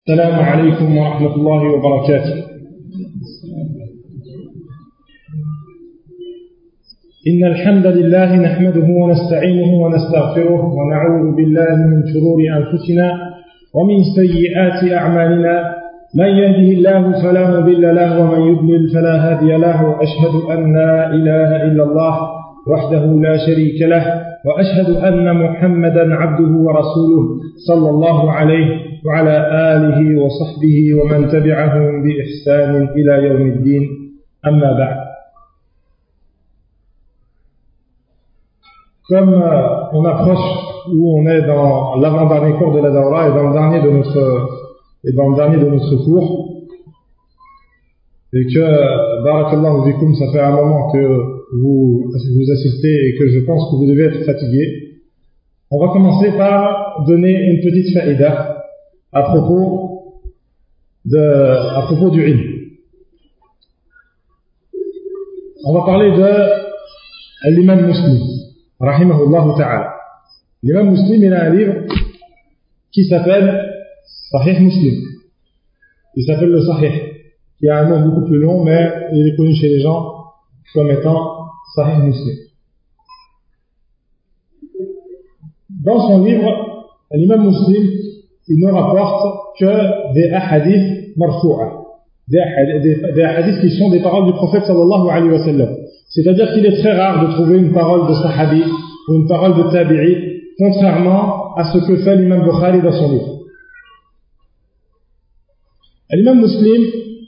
السلام عليكم ورحمة الله وبركاته. إن الحمد لله نحمده ونستعينه ونستغفره ونعوذ بالله من شرور أنفسنا ومن سيئات أعمالنا. من يهده الله فلا مضل له ومن يضلل فلا هادي له. وأشهد أن لا إله إلا الله وحده لا شريك له وأشهد أن محمدا عبده ورسوله صلى الله عليه وعلى آله وصحبه ومن تبعهم بإحسان إلى يوم الدين. أما بعد. Comme on approche où on est dans l'avant-dernier cours de la Dawra et dans le dernier de notre cours, et que barakallahu fikum, ça fait un moment que vous assistez et que je pense que vous devez être fatigué, on va commencer par donner une petite faïda à propos du ilm. On va parler de l'imam Muslim rahimahullah ta'ala. L'imam Muslim, il a un livre qui s'appelle Sahih Muslim. Il s'appelle le Sahih, qui a un nom beaucoup plus long, mais il est connu chez les gens comme étant Sahih Muslim. Dans son livre, l'imam Muslim, il ne rapporte que des ahadiths marfou'a, des hadiths qui sont des paroles du prophète sallallahu alayhi wa sallam. C'est-à-dire qu'il est très rare de trouver une parole de sahabi ou une parole de tabi'i, contrairement à ce que fait l'imam Bukhari dans son livre. L'imam Muslim,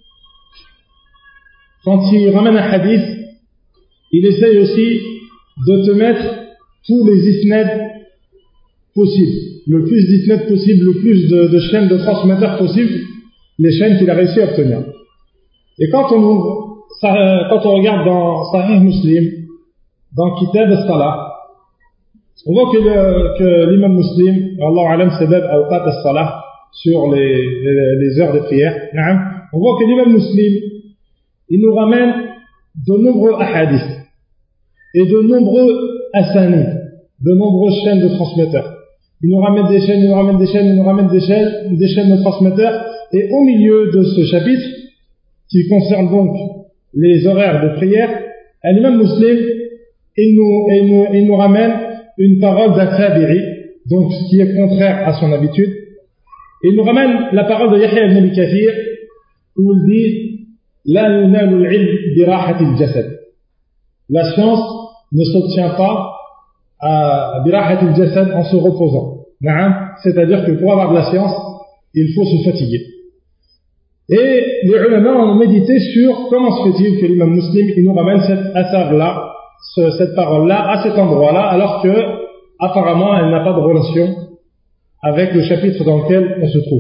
quand il ramène un hadith, il essaye aussi de te mettre tous les isnads possibles, le plus d'isnads possible, le plus de chaînes de transmetteurs possibles, les chaînes qu'il a réussi à obtenir. Et quand on regarde dans Sahih Muslim, dans Kitab al-Salah, on voit que l'imam Muslim, Allahu alam sabab awqat al-Salah, sur les heures de prière, on voit que l'imam Muslim, il nous ramène de nombreux ahadiths et de nombreux asanid, de nombreuses chaînes de transmetteurs. Il nous ramène des chaînes, il nous ramène des chaînes, il nous ramène des chaînes de transmetteurs, et au milieu de ce chapitre, qui concerne donc les horaires de prière, l'imam Muslim, il nous ramène une parole d'un tabi'i, donc ce qui est contraire à son habitude. Il nous ramène la parole de Yahya ibn Abi Kathir, où il dit La yunalu al-ilm bi rahati al-jasad. La science ne s'obtient pas bi rahati al-jasad en se reposant. C'est-à-dire que pour avoir de la science, il faut se fatiguer. Et les ulama ont médité sur comment se fait-il que l'imam Muslim il nous ramène cet asar-là, cette parole-là, à cet endroit-là, alors que apparemment elle n'a pas de relation avec le chapitre dans lequel on se trouve.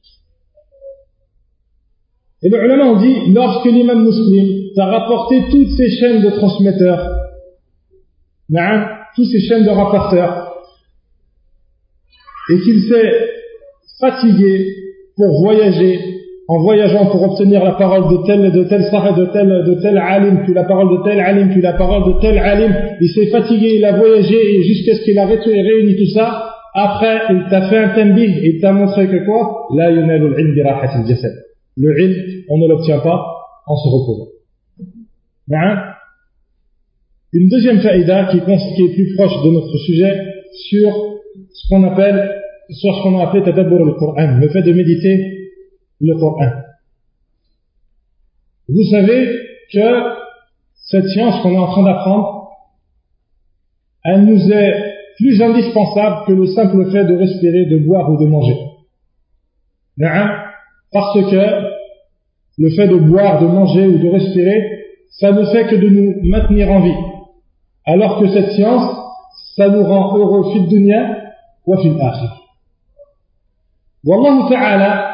Et les ulama ont dit, lorsque l'imam Muslim t'a rapporté toutes ces chaînes de transmetteurs, toutes ces chaînes de rapporteurs, et qu'il s'est fatigué pour voyager, en voyageant pour obtenir la parole de tel alim, puis la parole de tel alim, puis la parole de tel alim, il s'est fatigué, il a voyagé, et jusqu'à ce qu'il a réuni tout ça. Après, il t'a fait un tanbih, il t'a montré que quoi? La yunalu al-ilm bi rahati al-jasad. Le ilm, on ne l'obtient pas en se reposant. Une deuxième faïda qui est plus proche de notre sujet sur ce qu'on a appelé tadabbur al-Qur'an, le fait de méditer le Coran. Vous savez que cette science qu'on est en train d'apprendre, elle nous est plus indispensable que le simple fait de respirer, de boire ou de manger. Parce que le fait de boire, de manger ou de respirer, ça ne fait que de nous maintenir en vie. Alors que cette science, ça nous rend heureux fil dunya wa fil akhir. Wallahu ta'ala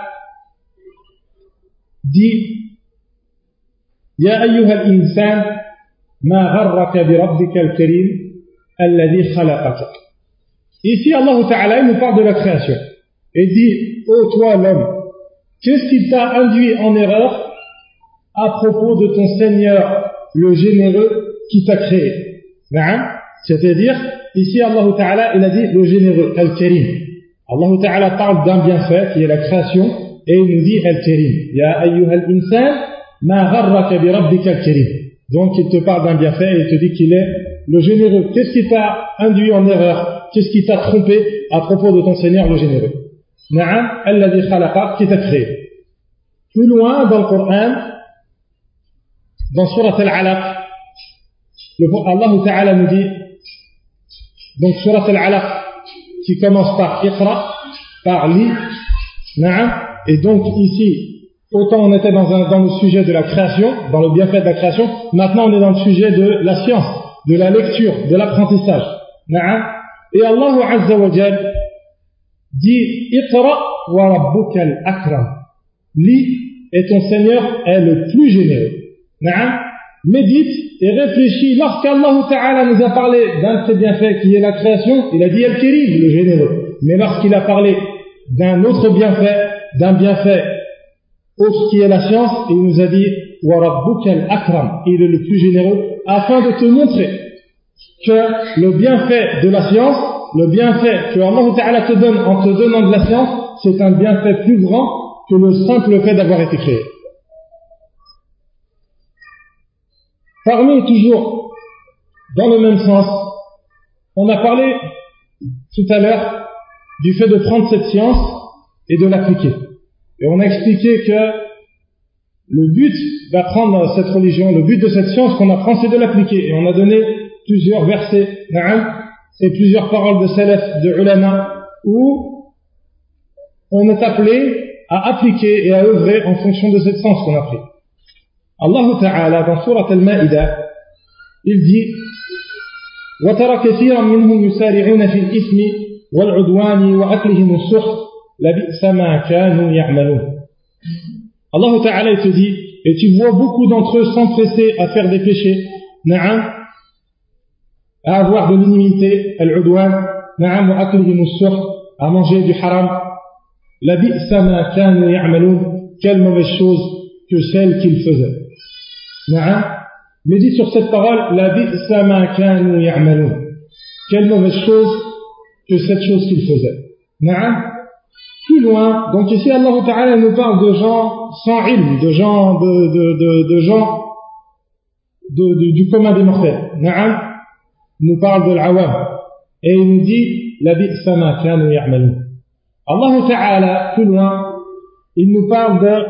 dit Ya ayyuha al-insan ma gharraka bi rabbika al-karim alladhi khalaqaka. Ici Allah Ta'ala nous parle de la création et dit ô toi l'homme, qu'est-ce qui t'a induit en erreur à propos de ton Seigneur le généreux qui t'a créé? C'est-à-dire ici Allah Ta'ala il a dit le généreux, al-karim. Allah Ta'ala parle d'un bienfait qui est la création Et il nous dit Al-Karim. Ya ayyuhal insan, ma gharraka bi rabbika al-Karim. Donc il te parle d'un bienfait et il te dit qu'il est le généreux. Qu'est-ce qui t'a induit en erreur? Qu'est-ce qui t'a trompé à propos de ton Seigneur le généreux? Na'am, alladhi khalaqa, qui t'a créé. Plus loin dans le Coran, dans Surat Al-Alaq, Allah Ta'ala nous dit, donc Surat Al-Alaq, qui commence par Iqra, par Li, na'am, et donc ici, autant on était dans le sujet de la création, dans le bienfait de la création, maintenant on est dans le sujet de la science, de la lecture, de l'apprentissage, na'am, et Allah Azza wa Jal dit, Iqra wa rabbuka al-akram. Li, et ton Seigneur est le plus généreux. Na'am. Médite et réfléchis. Lorsqu'Allah Ta'ala nous a parlé d'un de ses bienfaits qui est la création, il a dit Al-Karim, le généreux. Mais lorsqu'il a parlé d'un autre bienfait, d'un bienfait autre qui est la science, il nous a dit Wa rabbuka al-akram, il est le plus généreux, afin de te montrer que le bienfait de la science, le bienfait que Allah Ta'ala te donne en te donnant de la science, c'est un bienfait plus grand que le simple fait d'avoir été créé. Parmi toujours dans le même sens, on a parlé tout à l'heure du fait de prendre cette science et de l'appliquer. Et on a expliqué que le but d'apprendre cette religion, le but de cette science qu'on apprend, c'est de l'appliquer. Et on a donné plusieurs versets, et plusieurs paroles de salaf, de ulama, où on est appelé à appliquer et à œuvrer en fonction de cette science qu'on a pris. Allah Ta'ala, dans Surat Al-Ma'idah, il dit وَتَرَى كَثِيرًا مِّنْهُمْ يُسَارِعُونَ فِي الْإِثْمِ وَالْعُدْوَانِ وَأَكْلِهِمُ السُّحْتَ لَبِئْسَ مَا كَانُوا يَعْمَلُونَ. Allah Ta'ala, il te dit, et tu vois beaucoup d'entre eux s'empresser à faire des péchés, na'am, à avoir de l'inimité, al-udwan, na'am, wa aklihim as-suht, à manger du haram. Labi'sa ma kanu ya'malun, quelle mauvaise chose que celle qu'ils faisaient. Na'am, médite sur cette parole, labi'sa ma kanu ya'malun, quelle mauvaise chose que cette chose qu'ils faisaient. Na'am. Plus loin, donc ici Allah Ta'ala nous parle de gens sans ilm, de gens de gens du commun des mortels. Na'am, nous parle de l'awam et il nous dit la bi'sa ma kanu ya'malun. Allah Ta'ala plus loin, il nous parle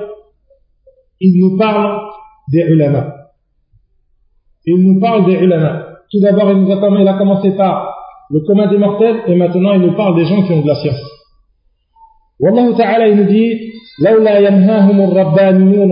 des ulama. Il nous parle des ulama. Tout d'abord, il a commencé par le commun des mortels et maintenant il nous parle des gens qui ont de la science. والله تعالى ينادي لولا ينهاهم الربانيون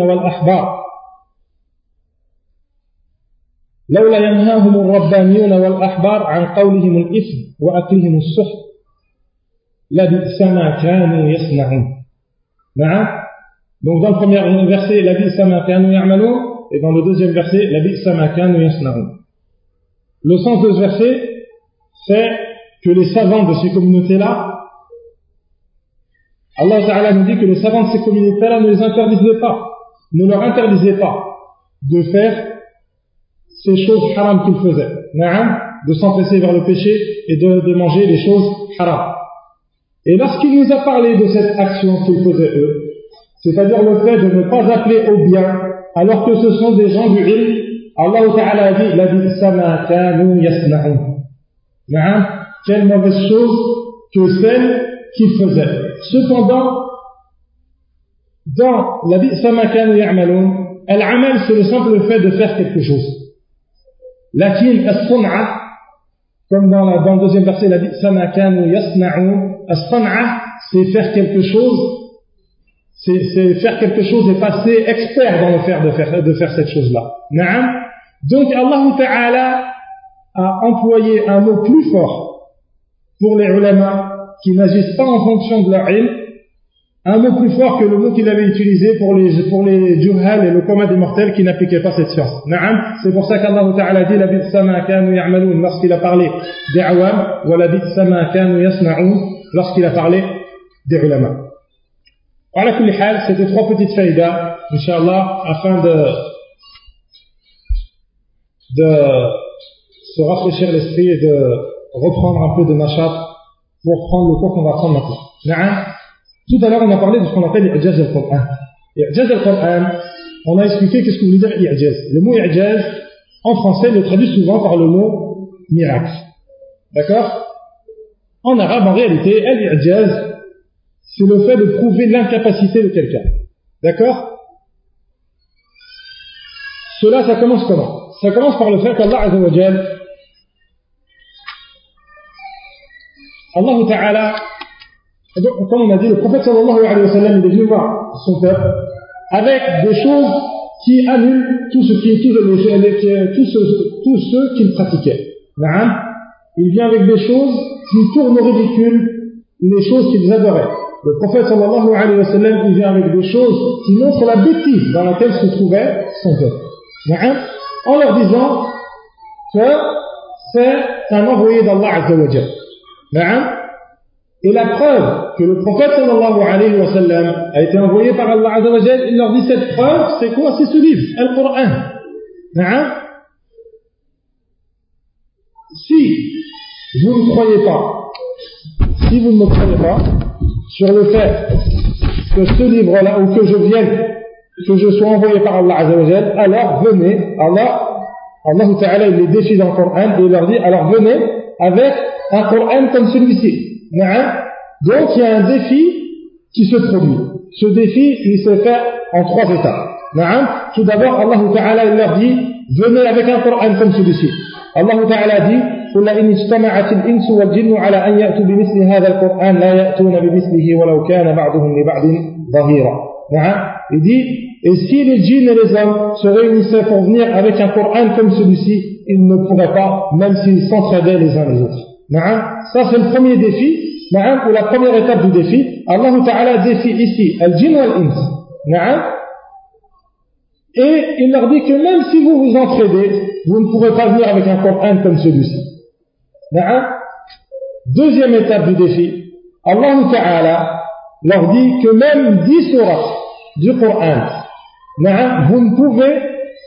والأحبار عن قولهم الإثم وأكلهم السحت لبئس ما كانوا يصنعون. نعم. Donc dans le premier verset لبئس ما كانوا يعملون et dans le deuxième verset لبئس ما كانوا يصنعون. Le sens de ce verset c'est que les savants de ces communautés-là, Allah Ta'ala nous dit que les savants de ces communautés-là ne leur interdisaient pas de faire ces choses haram qu'ils faisaient, de s'empresser vers le péché et de manger les choses haram. Et lorsqu'il nous a parlé de cette action qu'ils faisaient eux, c'est-à-dire le fait de ne pas appeler au bien, alors que ce sont des gens du ilm, Allah Ta'ala a dit, labi'sa ma kanu yasna'un. Quelle mauvaise chose que celle qu'ils faisaient. Cependant, dans la bi'sa ma kanu ya'malun, al-amal c'est le simple fait de faire quelque chose. Lakin as-sun'a, comme dans le deuxième verset, la bi'sa ma kanu yasna'un, as-sun'a c'est faire quelque chose, c'est faire quelque chose et passer expert dans le faire de faire cette chose-là. Na'am. Donc Allah Ta'ala a employé un mot plus fort pour les ulama qui n'agissent pas en fonction de leur ilm, un mot plus fort que le mot qu'il avait utilisé pour les juhal et le commun des mortels qui n'appliquaient pas cette science. Na'am, c'est pour ça qu'Allah Ta'ala dit la bi'sa ma kanu ya'malun lorsqu'il a parlé des awam, wa la bi'sa ma kanu yasna'un lorsqu'il a parlé des ulama. Ala kulli hal, c'était trois petites faïdas, Inch'Allah, afin de se rafraîchir l'esprit et de reprendre un peu de nashat pour prendre le cours qu'on va prendre maintenant. Na'am. Tout à l'heure, on a parlé de ce qu'on appelle l'I'jaz al-Qur'an. L'I'jaz al-Qur'an, on a expliqué qu'est-ce que veut dire l'I'jaz. Le mot I'jaz, en français, le traduit souvent par le mot miracle. D'accord? En arabe, en réalité, l'I'jaz, c'est le fait de prouver l'incapacité de quelqu'un. D'accord? Cela, ça commence comment? Ça commence par le fait qu'Allah Azza wa Jal, Allah Ta'ala, comme on a dit, le prophète sallallahu alayhi wa sallam, il est venu voir son peuple avec des choses qui annulent tout ceux qu'il pratiquait. Il vient avec des choses qui tournent au ridicule les choses qu'ils adoraient. Le prophète sallallahu alayhi wa sallam, il vient avec des choses qui montrent la bêtise dans laquelle se trouvait son peuple. En leur disant que c'est un envoyé d'Allah Azza wa Jal. Et la preuve que le prophète sallallahu alayhi wa sallam a été envoyé par Allah Azza wa Jal, il leur dit cette preuve, c'est quoi? C'est ce livre, Al-Qur'an. Si vous ne croyez pas, si vous ne me croyez pas sur le fait que ce livre-là, ou que je vienne, que je sois envoyé par Allah Azza wa Jal, alors venez, Allah Ta'ala, il les défie dans le Coran et il leur dit, alors venez avec un Coran comme celui-ci. Donc il y a un défi qui se produit. Ce défi, il se fait en 3 étapes. Tout d'abord, Allah Ta'ala, il leur dit, venez avec un Coran comme celui-ci. Allah Ta'ala dit, قل إن اجتمعت الإنس والجن على أن يأتوا بمثل هذا القرآن لا يأتون بمثله ولو كان بعضهم لبعض ظهيرا. Il dit, et si les djinns et les hommes se réunissaient pour venir avec un Coran comme celui-ci, ils ne pourraient pas, même s'ils s'entraidaient les uns les autres. Ça c'est le premier défi, ou la première étape du défi. Allah Ta'ala défie ici al-jinn wal-ins. Et il leur dit que même si vous vous entraidez, vous ne pourrez pas venir avec un Coran comme celui-ci. Deuxième étape du défi, Allah Ta'ala leur dit que même 10 sourates du Coran, vous ne pouvez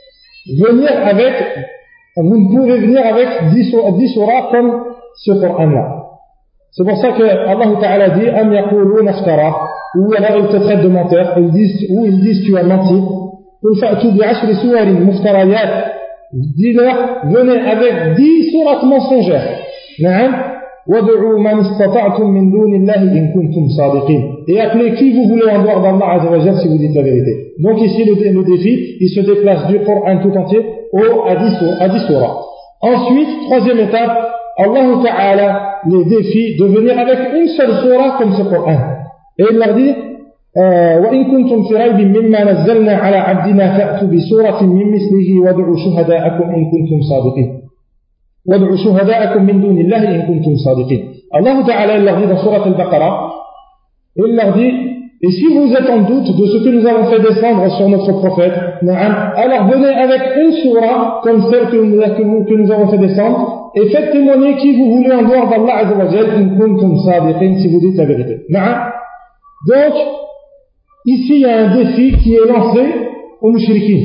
venir avec 10 sourates comme ce Coran-là. C'est pour ça que Allah Ta'ala dit Am yaquluna iftara, ou alors ils te traitent de menteur, ils disent tu as menti. Qul fa'tu bi'ashri suwarin muftarayat, dis-leur venez avec 10 sourates mensongères. Wad'u man istata'tum min dunillahi in kuntum sadiqin, et appelez qui vous voulez en dehors d'Allah Azza wa Jal si vous dites la vérité. Donc ici le défi, il se déplace du Coran tout entier à 10 sourates. Ensuite, troisième étape, Allah Ta'ala les défie de venir avec une seule sourate comme ce Coran. Et il leur dit وَإِن كُنتُمْ فِي رَيْبٍ مِّمَّا نَزَّلْنَا عَلَى عَبْدِنَا فَأْتُوا بِسُورَةٍ مِّن مِّثْلِهِ وَادْعُوا شُهَدَاءَكُمْ إِن كُنتُمْ صَادِقِينَ وَادْعُوا شُهَدَاءَكُمْ مِن دُونِ اللَّهِ إِن كُنتُمْ صَادِقِينَ. Allah Ta'ala, il leur dit dans Surat Al-Baqarah, il leur dit, et si vous êtes en doute de ce que nous avons fait descendre sur notre prophète, alors venez avec une sourate comme celle que nous avons fait descendre, et faites témoigner qui vous voulez en dehors d'Allah Azza wa Jal, in kuntum sadiqin, si vous dites la vérité. Donc, ici il y a un défi qui est lancé aux mushrikin.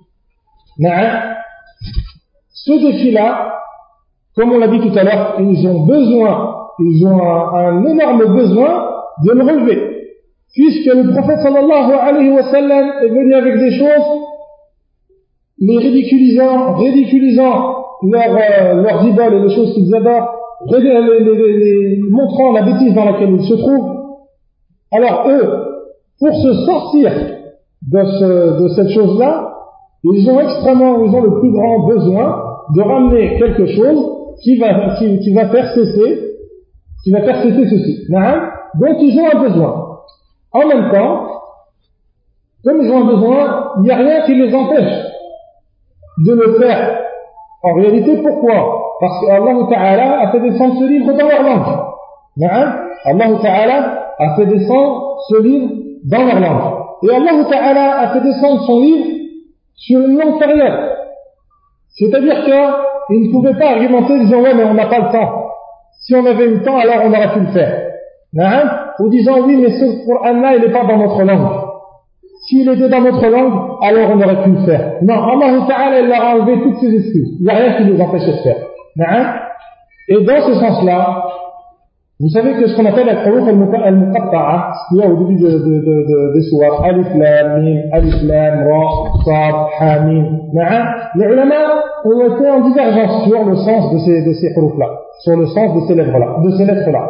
Ce défi-là, comme on l'a dit tout à l'heure, ils ont un énorme besoin de le relever. Puisque le prophète sallallahu alayhi wa sallam est venu avec des choses, les ridiculisant leurs idoles et les choses qu'ils adorent, montrant la bêtise dans laquelle ils se trouvent. Alors eux, pour se sortir de cette chose-là, ils ont le plus grand besoin de ramener quelque chose qui va faire cesser ceci. Donc ils ont un besoin. En même temps, comme ils ont un besoin, il n'y a rien qui les empêche de le faire. En réalité, pourquoi? Parce que Allah Ta'ala a fait descendre ce livre dans leur langue. Allah Ta'ala a fait descendre ce livre dans leur langue. Et Allah Ta'ala a fait descendre son livre sur une longue période. C'est-à-dire qu'ils ne pouvaient pas argumenter en disant ouais mais on n'a pas le temps. Si on avait eu le temps, alors on aurait pu le faire. Ou disant oui mais ce Coran-là il n'est pas dans notre langue. S'il était dans notre langue, alors on aurait pu le faire. Non, Allah Ta'ala il leur a enlevé toutes ces excuses. Il n'y a rien qui les empêchait de faire. Et dans ce sens-là, Vous savez que ce qu'on appelle al-huruf al-muqatta'a, ce qu'il y a au début des sourates, alif lam mim, alif lam ra, sad, ha mim, les ulama ont été en divergence sur le sens de ces huruf-là, sur le sens de ces lettres-là.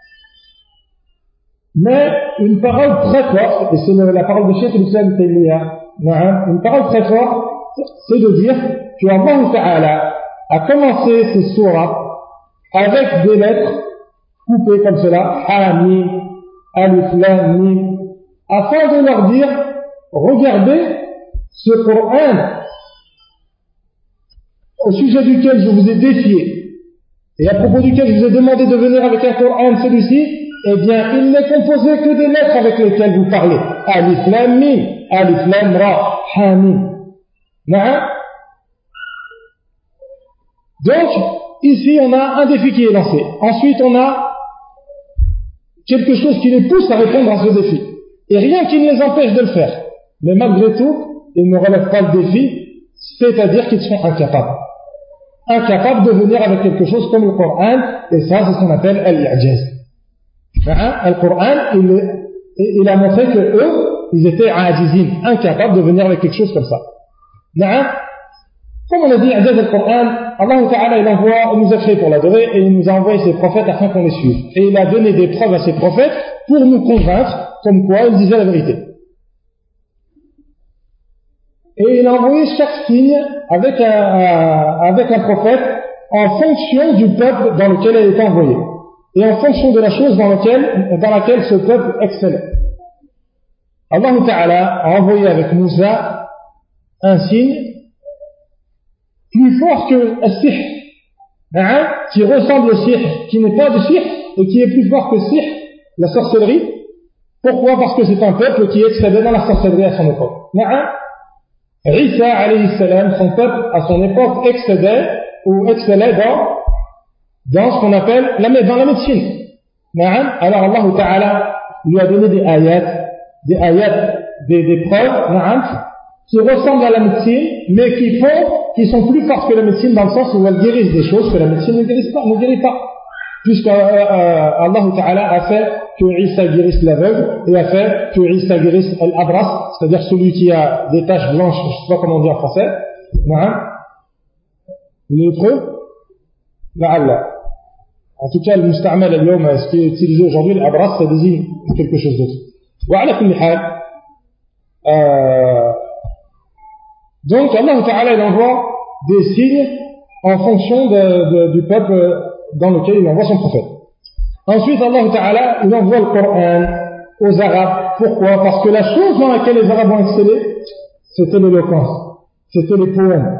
Mais une parole très forte, et c'est la parole de Cheikh al-Islam Taymiyyah, une parole très forte, c'est de dire que Allah Ta'ala a commencé ces sourates avec des lettres coupées comme cela, ha mim, alif lam mim, afin de leur dire, regardez ce Coran au sujet duquel je vous ai défié et à propos duquel je vous ai demandé de venir avec un Coran celui-ci, eh bien il n'est composé que des lettres avec lesquelles vous parlez, alif lam mim, alif lam ra, ha mim. Donc ici on a un défi qui est lancé, ensuite on a quelque chose qui les pousse à répondre à ce défi. Et rien qui ne les empêche de le faire. Mais malgré tout, ils ne relèvent pas le défi, c'est-à-dire qu'ils sont incapables. Incapables de venir avec quelque chose comme le Coran, et ça, c'est ce qu'on appelle al-i'jaz. Le Coran, il a montré que eux, ils étaient ajizin, incapables de venir avec quelque chose comme ça. Comme on a dit, i'jaz al-Coran, Allah Ta'ala, il nous a créé pour l'adorer et il nous a envoyé ses prophètes afin qu'on les suive. Et il a donné des preuves à ses prophètes pour nous convaincre comme quoi ils disaient la vérité. Et il a envoyé chaque signe avec un prophète en fonction du peuple dans lequel elle était envoyée. Et en fonction de la chose dans laquelle ce peuple excellait. Allah Ta'ala a envoyé avec Moussa un signe plus fort que le sihr, qui ressemble au sihr, qui n'est pas du sihr, et qui est plus fort que sihr, la sorcellerie. Pourquoi? Parce que c'est un peuple qui excellait dans la sorcellerie à son époque. Isa alayhi salam, son peuple à son époque excellait dans ce qu'on appelle dans la médecine. Alors Allah Ta'ala lui a donné des ayats, des preuves, qui ressemblent à la médecine, mais qui sont plus fortes que la médecine dans le sens où elles guérissent des choses que la médecine ne guérit pas. Puisque Allah Ta'ala a fait que Isa guérisse l'aveugle, et a fait que Isa guérisse l'abras, c'est-à-dire celui qui a des taches blanches, je ne sais pas comment on dit en français, lépreux, la'allah. En tout cas, le musta'mal al-yawm, ce qui est utilisé aujourd'hui, l'abras, ça désigne quelque chose d'autre. Wa ala kulli hal, donc Allah Ta'ala il envoie des signes en fonction du peuple dans lequel il envoie son prophète. Ensuite Allah Ta'ala il envoie le Coran aux Arabes. Pourquoi? Parce que la chose dans laquelle les Arabes ont excellé, c'était l'éloquence, c'était les poèmes,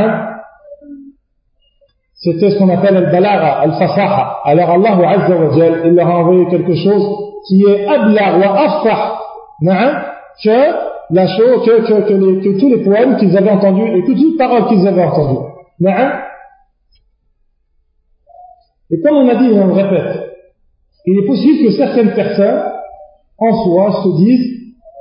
c'était ce qu'on appelle al-balagha, al-fasaha. Alors Allah Azza wa Jal il leur a envoyé quelque chose qui est abla wa afsah que la chose, que tous les poèmes qu'ils avaient entendus et que toutes les paroles qu'ils avaient entendues. Et comme on a dit, et on le répète, il est possible que certaines personnes, en soi, se disent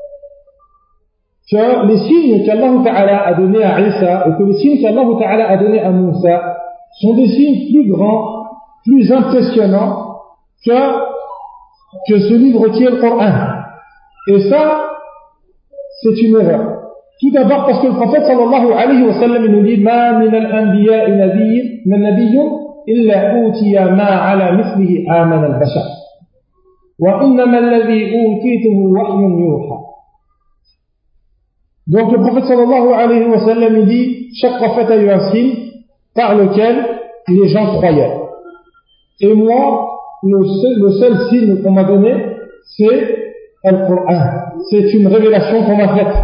que les signes qu'Allah Ta'ala a donnés à Isa et que les signes qu'Allah Ta'ala a donnés à Moussa sont des signes plus grands, plus impressionnants que ce livre qui est le Coran. Et ça, c'est une erreur. Tout d'abord parce que le prophète sallallahu alayhi wa sallam il nous dit ma min al-anbiya'i nabiyyun illa utiya ma ala mithlihi amana al-bashar wa innama alladhi utituhu wahyun yuha. Donc le prophète sallallahu alayhi wa sallam il dit chaque prophète a eu un signe par lequel les gens croyaient. Et moi le seul signe qu'on m'a donné c'est Al-Qur'an. C'est une révélation qu'on m'a faite.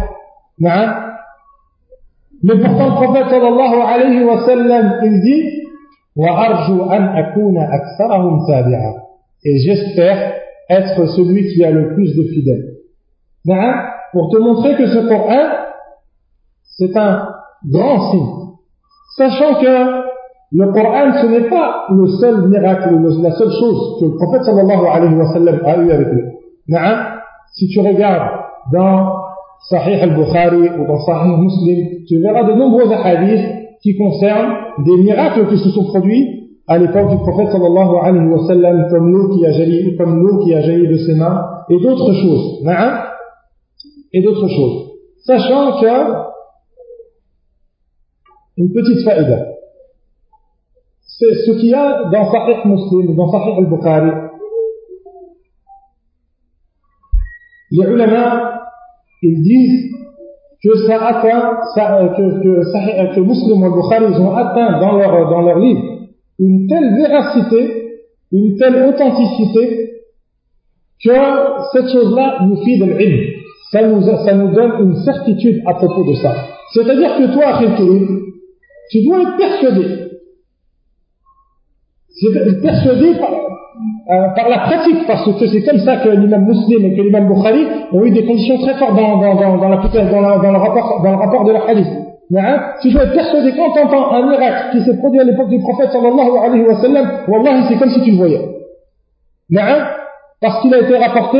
Mais pourtant le prophète sallallahu alayhi wa sallam il dit wa arju an akuna aktharahum tabi'a, et j'espère être celui qui a le plus de fidèles. Pour te montrer que ce Coran c'est un grand signe, sachant que le Coran ce n'est pas le seul miracle, la seule chose que le prophète sallallahu alayhi wa sallam a eu avec lui. Si tu regardes dans Sahih al-Bukhari ou dans Sahih Muslim, tu verras de nombreux hadiths qui concernent des miracles qui se sont produits à l'époque du prophète sallallahu alayhi wa sallam, comme l'eau qui a jailli de ses mains, et d'autres choses. Et d'autres choses. Sachant que, une petite faïda, c'est ce qu'il y a dans Sahih Muslim, dans Sahih al-Bukhari. Les ulama, ils disent que que Muslim et Bukhari, ils ont atteint dans leur livre une telle véracité, une telle authenticité, que cette chose-là nous fait de l'ilm. Ça nous donne une certitude à propos de ça. C'est-à-dire que toi, tu dois être persuadé par la pratique, parce que c'est comme ça que l'imam Muslim et que l'imam Bukhari ont eu des conditions très fortes dans le rapport de la hadith. Tu dois être persuadé quand tu entends un miracle qui s'est produit à l'époque du prophète sallallahu alayhi wa sallam, wallahi c'est comme si tu le voyais. Parce qu'il a été rapporté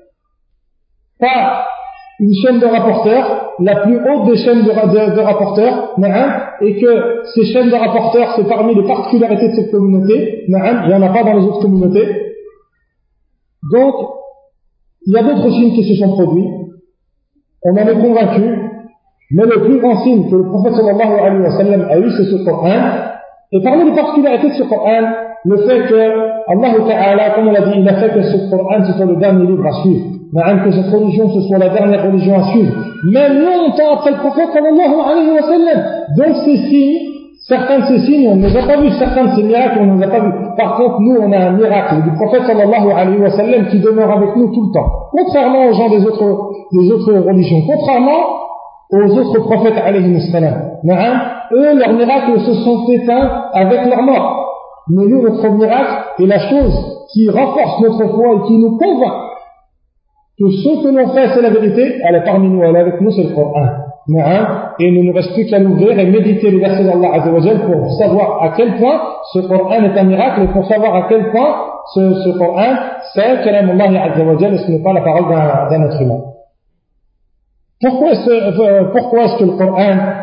par une chaîne de rapporteurs, la plus haute des chaînes de rapporteurs, et que ces chaînes de rapporteurs, c'est parmi les particularités de cette communauté, il n'y en a pas dans les autres communautés. Donc, il y a d'autres signes qui se sont produits, on en est convaincu, mais le plus grand signe que le prophète sallallahu alayhi wa sallam a eu, c'est ce Coran, et parmi les particularités de ce Coran, le fait que Allah Ta'ala, comme on l'a dit, il a fait que ce Coran, ce soit le dernier livre à suivre. Que cette religion, ce soit la dernière religion à suivre. Même longtemps après le prophète sallallahu alayhi wa sallam. Donc ces signes, certains de ces signes, on ne les a pas vus. Certains de ces miracles, on ne les a pas vus. Par contre, nous, on a un miracle du prophète sallallahu alayhi wa sallam qui demeure avec nous tout le temps. Contrairement aux gens des autres religions. Contrairement aux autres prophètes alayhi wa sallam. Eux, leurs miracles se sont éteints avec leur mort. Mais nous, notre miracle est la chose qui renforce notre foi et qui nous convainc que ce que l'on fait, c'est la vérité, elle est parmi nous, elle est avec nous, c'est le Coran. Et il ne nous reste plus qu'à l'ouvrir et méditer les versets d'Allah Azza wa Jal pour savoir à quel point ce Coran est un miracle et pour savoir à quel point ce Coran, c'est Kalam Allah Azza wa Jal et ce n'est pas la parole d'un être humain. Pourquoi est-ce que le Coran,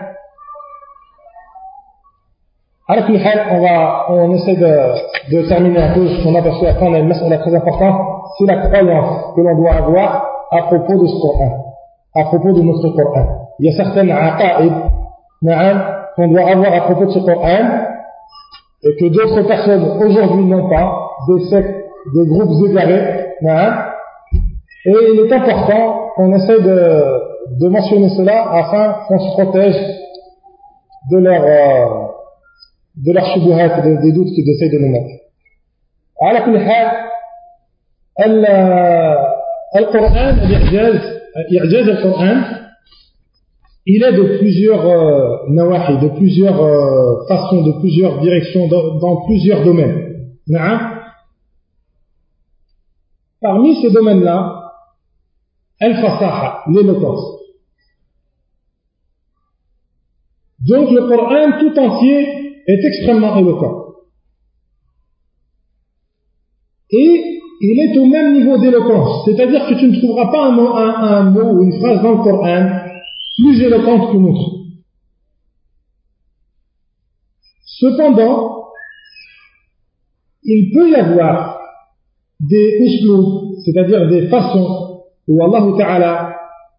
alors on essaie de terminer un peu ce qu'on a parce qu'après on a une mas'ala très importante, c'est la croyance que l'on doit avoir à propos de ce Coran, à propos de notre Coran. Il y a certaines aqaïd qu'on doit avoir à propos de ce Coran et que d'autres personnes aujourd'hui n'ont pas, des sectes, des groupes égarés, et il est important qu'on essaie de mentionner cela afin qu'on se protège de leur shubuhat, des doutes qu'ils essayent de nous mettre. على كل حال القرآن إعجاز القرآن il est de plusieurs nawahi, de plusieurs façons, de plusieurs directions, dans plusieurs domaines. Parmi ces domaines-là, al-fasaha, l'éloquence. Donc le Coran tout entier est extrêmement éloquent. Et il est au même niveau d'éloquence. C'est-à-dire que tu ne trouveras pas un mot ou une phrase dans le Coran plus éloquente qu'une autre. Cependant, il peut y avoir des usloub, c'est-à-dire des façons où Allah Ta'ala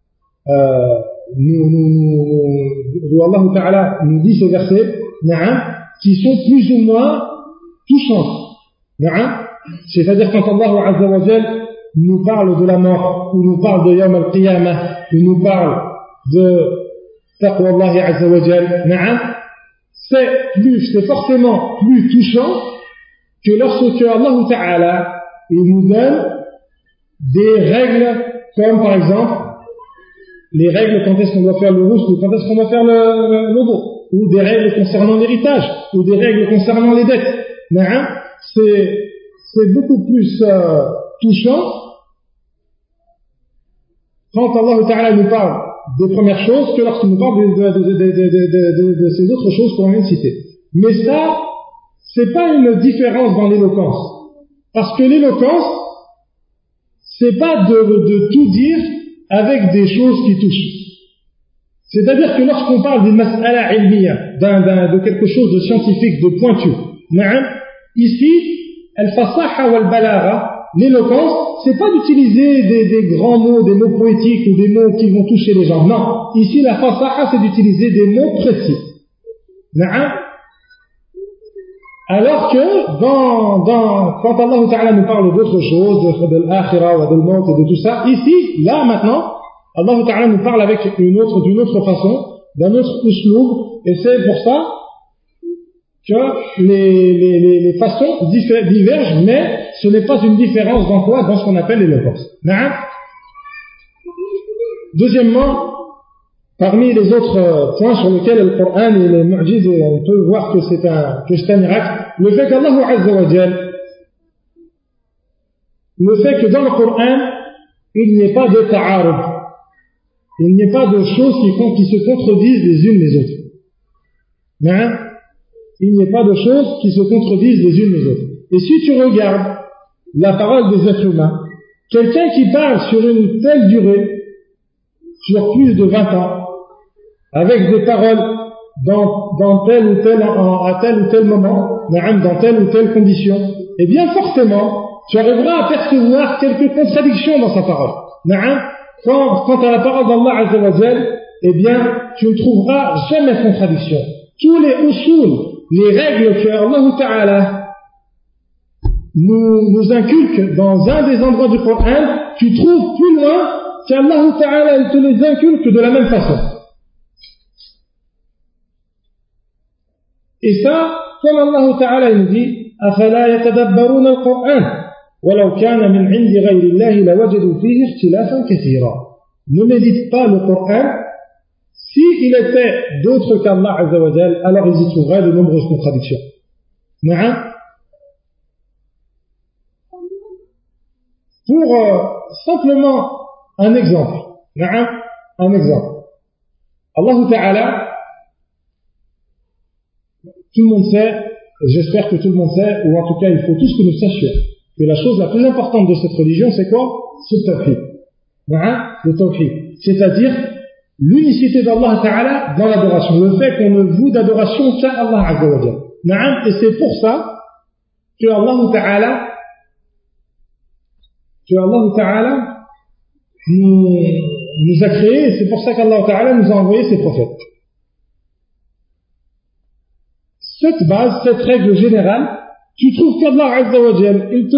nous dit ces versets qui sont plus ou moins touchants. C'est-à-dire quand Allah Azza wa Jal nous parle de la mort, ou nous parle de Yawm al-Qiyamah, ou nous parle de Taqwa Allah Azza wa Jal, c'est forcément plus touchant que lorsque Allah Ta'ala il nous donne des règles comme par exemple les règles quand est-ce qu'on doit faire le rousse ou quand est-ce qu'on doit faire le lobo, ou des règles concernant l'héritage, ou des règles concernant les dettes. C'est beaucoup plus touchant quand Allah Ta'ala nous parle des premières choses que lorsqu'il nous parle de ces autres choses qu'on vient de citer. Mais ça, c'est pas une différence dans l'éloquence. Parce que l'éloquence, c'est pas de tout dire avec des choses qui touchent. C'est-à-dire que lorsqu'on parle d'une mas'ala ilmiya, de quelque chose de scientifique, de pointu, Ici, al-fasaha wal-balagha, l'éloquence, c'est pas d'utiliser des grands mots, des mots poétiques ou des mots qui vont toucher les gens. Non. Ici, la fasaha, c'est d'utiliser des mots précis. Na'am. Alors que, quand Allah Ta'ala nous parle d'autre chose, de l'akhira ou de l'maut et de tout ça, ici, là, maintenant, Allah Ta'ala nous parle d'une autre façon, d'un autre usloub, et c'est pour ça que les façons divergent, mais ce n'est pas une différence dans quoi? Dans ce qu'on appelle l'éloquence. Deuxièmement, parmi les autres points sur lesquels le Coran et les mu'jiz, on peut voir que c'est un miracle, le fait qu'Allah Azza wa Jal, le fait que dans le Coran, il n'y ait pas de ta'arud, il n'y ait pas de choses qui se contredisent les unes les autres. Il n'y ait pas de choses qui se contredisent les unes les autres. Et si tu regardes la parole des êtres humains, quelqu'un qui parle sur une telle durée, sur plus de 20 ans, avec des paroles à tel ou tel moment, dans telle ou telle condition, eh bien forcément, tu arriveras à percevoir quelques contradictions dans sa parole. Quant à la parole d'Allah Azza wa Jal, eh bien, tu ne trouveras jamais de contradiction. Tous les usul, les règles que Allah Ta'ala nous inculque dans un des endroits du Coran, tu trouves plus loin qu'Allah Ta'ala te les inculque de la même façon. Et ça, comme Allah Ta'ala nous dit, أَفَلَا يَتَدَبَّرُونَ الْقُرْآنَ وَلَوْ كَانَ مِنْ عِنْدِ غَيْرِ اللَّهِ لَوَجَدُوا فِيهِ اخْتِلَافًا كَثِيرًا. Ne médite pas le Coran. S'il était d'autres qu'Allah Azza wa Jal, alors ils y trouveraient de nombreuses contradictions. Pour simplement un exemple. Allah Ta'ala, tout le monde sait, j'espère que tout le monde sait, ou en tout cas il faut tous que nous sachions, que la chose la plus importante de cette religion, c'est quoi? C'est le tawhid. Le tawhid. C'est-à-dire l'unicité d'Allah Ta'ala dans l'adoration. Le fait qu'on ne voue d'adoration qu'à Allah Azza wa Jal. Et c'est pour ça que Allah Ta'ala nous a créés, et c'est pour ça qu'Allah Ta'ala nous a envoyé ses prophètes. Cette base, cette règle générale, tu trouves qu'Allah Azza wa Jal, il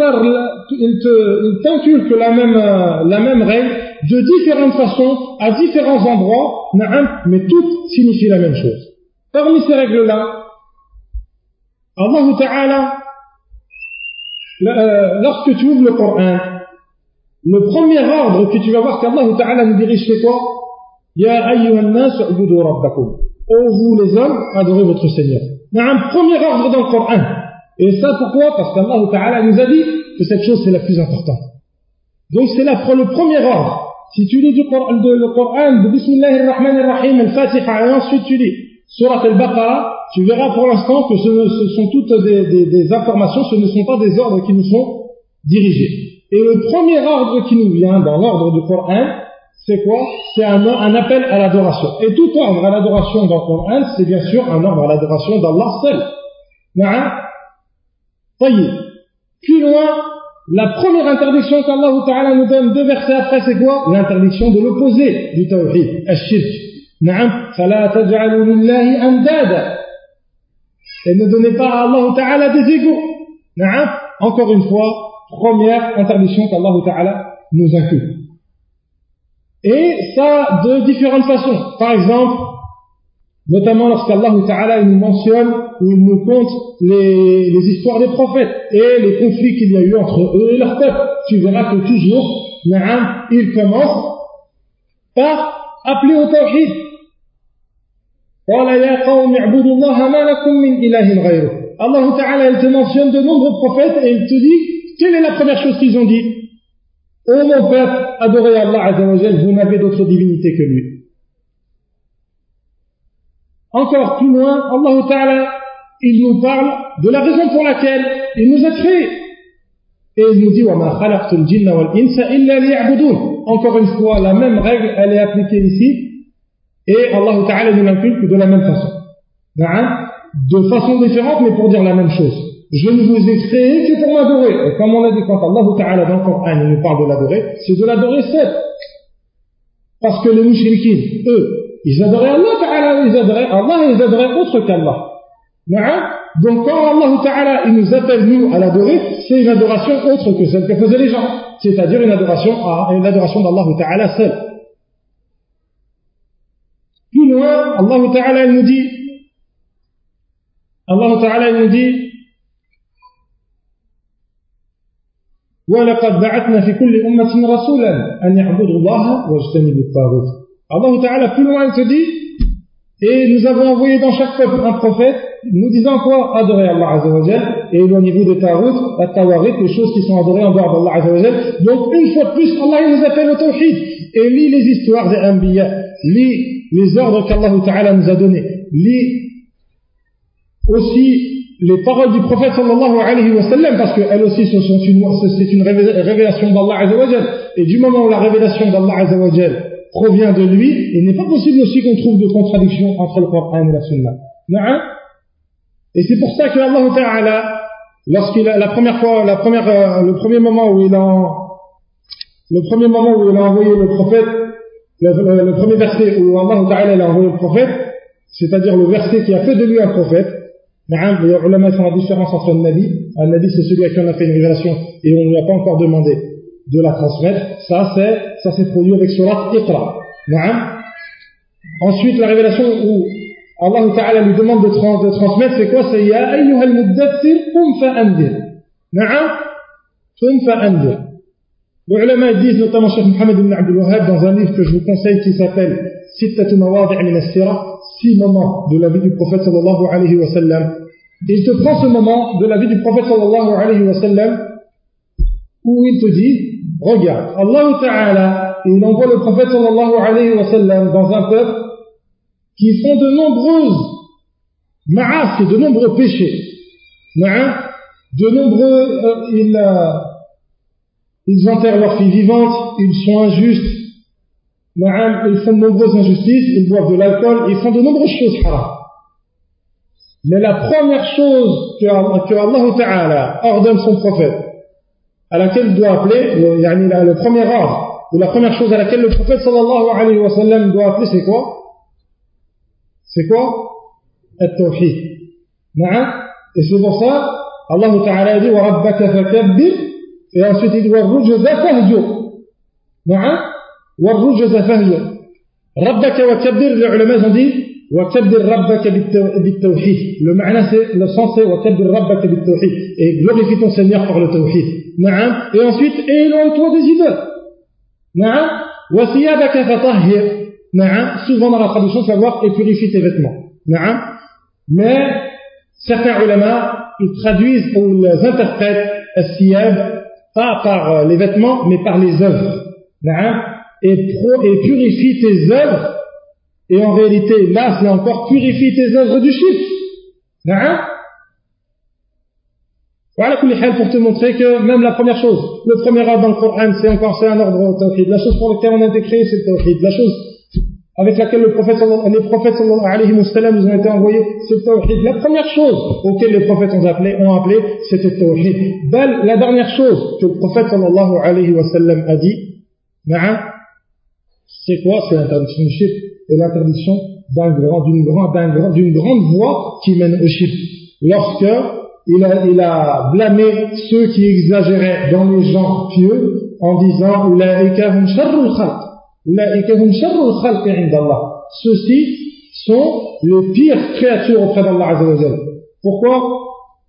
t'inculque la même règle de différentes façons, à différents endroits, mais toutes signifient la même chose. Parmi ces règles-là, Allah Ta'ala, lorsque tu ouvres le Coran, le premier ordre que tu vas voir qu'Allah Ta'ala nous dirige, c'est quoi? Ya ayyuhan nas ubudu rabbakum. Ô vous les hommes, adorez votre Seigneur. Un premier ordre dans le Coran. Et ça pourquoi? Parce qu'Allah Ta'ala nous a dit que cette chose c'est la plus importante. Donc c'est le premier ordre. Si tu lis le Coran de Bismillahirrahmanirrahim, Al-Fatiha, et ensuite tu lis Surat Al-Baqarah, tu verras pour l'instant que ce sont toutes des informations, ce ne sont pas des ordres qui nous sont dirigés. Et le premier ordre qui nous vient dans l'ordre du Coran, c'est quoi? C'est un appel à l'adoration. Et tout ordre à l'adoration dans le Coran, c'est bien sûr un ordre à l'adoration d'Allah seul. Plus loin, la première interdiction qu'Allah Ta'ala nous donne 2 versets après, c'est quoi? L'interdiction de l'opposé du tawhid, al-shirk. فَلَا تَجْعَلُوا لِلَّهِ أَنْدَادًا. Et ne donnez pas à Allah Ta'ala des égaux. Encore une fois, première interdiction qu'Allah Ta'ala nous inculque. Et ça de différentes façons. Par exemple, notamment lorsqu'Allah Ta'ala nous mentionne ou il nous conte les histoires des prophètes et les conflits qu'il y a eu entre eux et leur peuple. Tu verras que toujours, il commence par appeler au tawhid. Allah Ta'ala, il te mentionne de nombreux prophètes et il te dit, quelle est la première chose qu'ils ont dit? Ô mon peuple, adorez Allah Azza wa Jal, vous n'avez d'autre divinité que lui. Encore plus loin, Allah Ta'ala, il nous parle de la raison pour laquelle il nous a créés. Et il nous dit, وَمَا خَلَقْتُ الْجِنَّ وَالْإِنسَ إِلَّا لِيَعْبُدُونَ. Encore une fois, la même règle, elle est appliquée ici. Et Allah Ta'ala nous l'inculque de la même façon. De façon différente, mais pour dire la même chose. je ne vous ai créé que pour m'adorer. Et comme on a dit, quand Allah Ta'ala dans le Coran il nous parle de l'adorer, c'est de l'adorer seul. Parce que les mouchriquines, eux, ils adoraient Allah Ta'ala, ils adoraient autre qu'Allah. Donc quand Allah Ta'ala il nous appelle nous à l'adorer, c'est une adoration autre que celle que faisaient les gens. C'est-à-dire une adoration d'Allah Ta'ala seul. Plus loin, Allah Ta'ala il nous dit وَلَقَدْ بَعَثْنَا فِي كُلِّ أُمَّةٍ رَسُولًا أَنْ يَعْبُدُوا اللَّهَ وَاجْتَنِبُوا الطَّاغُوتَ. Allah Ta'ala plus loin il te dit, et nous avons envoyé dans chaque peuple un prophète, nous disant quoi? Adorez Allah Azza wa Jal, et éloignez-vous des tarout, la tawarit, les choses qui sont adorées en dehors d'Allah Azza wa Jal. Donc une fois de plus, Allah il nous appelle au tawhid, et lit les histoires des Anbiya, lit les ordres qu'Allah Ta'ala nous a donnés, lit aussi les paroles du prophète sallallahu alayhi wa sallam, parce qu'elles aussi c'est une révélation d'Allah Azza wa Jal, et du moment où la révélation d'Allah Azza wa Jal provient de lui, il n'est pas possible aussi qu'on trouve de contradiction entre le Coran et la Sunna. Et c'est pour ça que Allah Ta'ala, le premier moment où il a envoyé le prophète, le premier verset où Allah Ta'ala a envoyé le prophète, c'est-à-dire le verset qui a fait de lui un prophète, les ulama font la différence entre un nabi c'est celui à qui on a fait une révélation et on ne lui a pas encore demandé de la transmettre, ça s'est produit avec surat Iqra. Ensuite la révélation où Allah Ta'ala lui demande de transmettre, c'est quoi? C'est Ya ayyuhal muddathir qum fa'andir. Qum fa'andir. Les ulama disent, notamment Cheikh Mohammed ibn Abdul Wahhab dans un livre que je vous conseille qui s'appelle Sittatu Mawadi' min as-Sira, 6 moments de la vie du prophète sallallahu alayhi wa sallam. Il te prend ce moment de la vie du prophète sallallahu alayhi wa sallam où il te dit, regarde, Allah Ta'ala, il envoie le prophète sallallahu alayhi wa sallam dans un peuple qui font de nombreuses ma'as, de nombreux péchés. Ils enterrent leurs filles vivantes, ils sont injustes, ils font de nombreuses injustices, ils boivent de l'alcool, ils font de nombreuses choses haram. Mais la première chose que Allah Ta'ala ordonne son prophète, à laquelle il doit appeler, le premier ordre, ou la première chose à laquelle le prophète sallallahu alayhi wa sallam doit appeler, c'est quoi? At-tawhid. Et c'est pour ça, Allah Ta'ala dit, wa rabbaka fakabbir, et ensuite il dit, wa rujza fahjur. Wa rujza fahjur. Rabbaka wa kabbir, les ulama ont dit, wa kabbir rabbaka bit-tawhid. Le sens c'est, wa kabbir rabbaka bit-tawhid. Et glorifie ton Seigneur par le tawhid. Et ensuite, éloigne-toi des idoles. Wa thiyabaka fatahhir. Souvent dans la traduction, savoir et purifie tes vêtements. Mais certains ulama, ils traduisent ou ils interprètent as-siyab pas par les vêtements, mais par les œuvres. Et purifie tes œuvres. Et en réalité, là, c'est encore purifie tes œuvres du shirk. Voilà pour te montrer que même la première chose, le premier ordre dans le Coran, c'est un ordre au tawhid. La chose pour laquelle on a été créé, c'est le tawhid. La chose avec laquelle les prophètes sallallahu alayhi wa sallam nous ont été envoyés, c'est le tawhid. La première chose auquel les prophètes ont appelé, c'était le tawhid. La dernière chose que le prophète sallallahu alayhi wa sallam a dit, c'est quoi? C'est l'interdiction du shirk et l'interdiction d'une grande voie qui mène au shirk. Lorsque il a blâmé ceux qui exagéraient dans les gens pieux en disant Ulaika hum sharrul khalq. Ceux-ci sont les pires créatures auprès d'Allah Azza wa Jal. Pourquoi?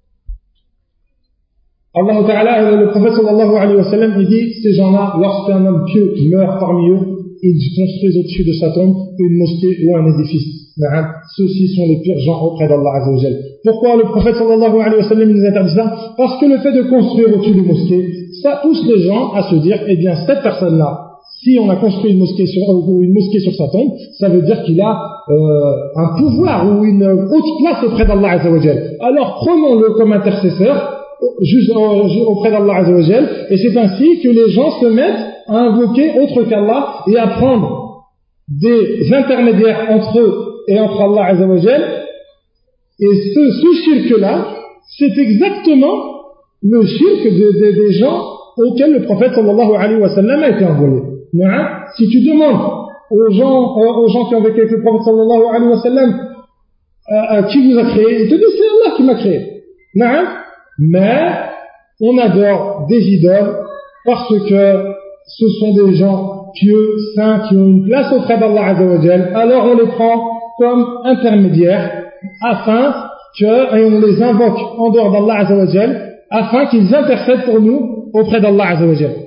Allah Ta'ala, le prophète sallallahu alayhi wa sallam, il dit, ces gens-là, lorsqu'un homme pieux meurt parmi eux, ils construisent au-dessus de sa tombe une mosquée ou un édifice. Ceux-ci sont les pires gens auprès d'Allah Azza wa Jal. Pourquoi le prophète sallallahu alayhi wa sallam nous interdit ça? Parce que le fait de construire au-dessus d'une mosquée, ça pousse les gens à se dire, eh bien, cette personne-là, si on a construit une mosquée sur sa tombe, ça veut dire qu'il a un pouvoir ou une haute place auprès d'Allah Azza wa Jal. Alors prenons-le comme intercesseur auprès d'Allah Azza wa Jal, et c'est ainsi que les gens se mettent à invoquer autre qu'Allah et à prendre des intermédiaires entre eux et entre Allah Azza wa Jal. Et ce shirk-là, c'est exactement le shirk des gens auxquels le prophète sallallahu alayhi wa sallam a été envoyé. Si tu demandes aux gens qui ont vécu avec le prophète sallallahu alayhi wa sallam qui vous a créé, ils te disent c'est Allah qui m'a créé. Mais on adore des idoles parce que ce sont des gens pieux, saints, qui ont une place auprès d'Allah Azza wa Jal. Alors on les prend comme intermédiaires et on les invoque en dehors d'Allah Azza wa Jal afin qu'ils intercèdent pour nous auprès d'Allah Azza wa Jal.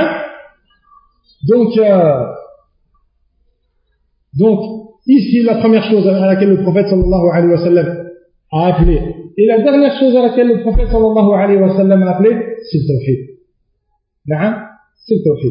Donc ici la première chose à laquelle le prophète sallallahu alayhi wa sallam a appelé, et la dernière chose à laquelle le prophète sallallahu alayhi wa sallam a appelé, c'est le tawhid. C'est le tawhid.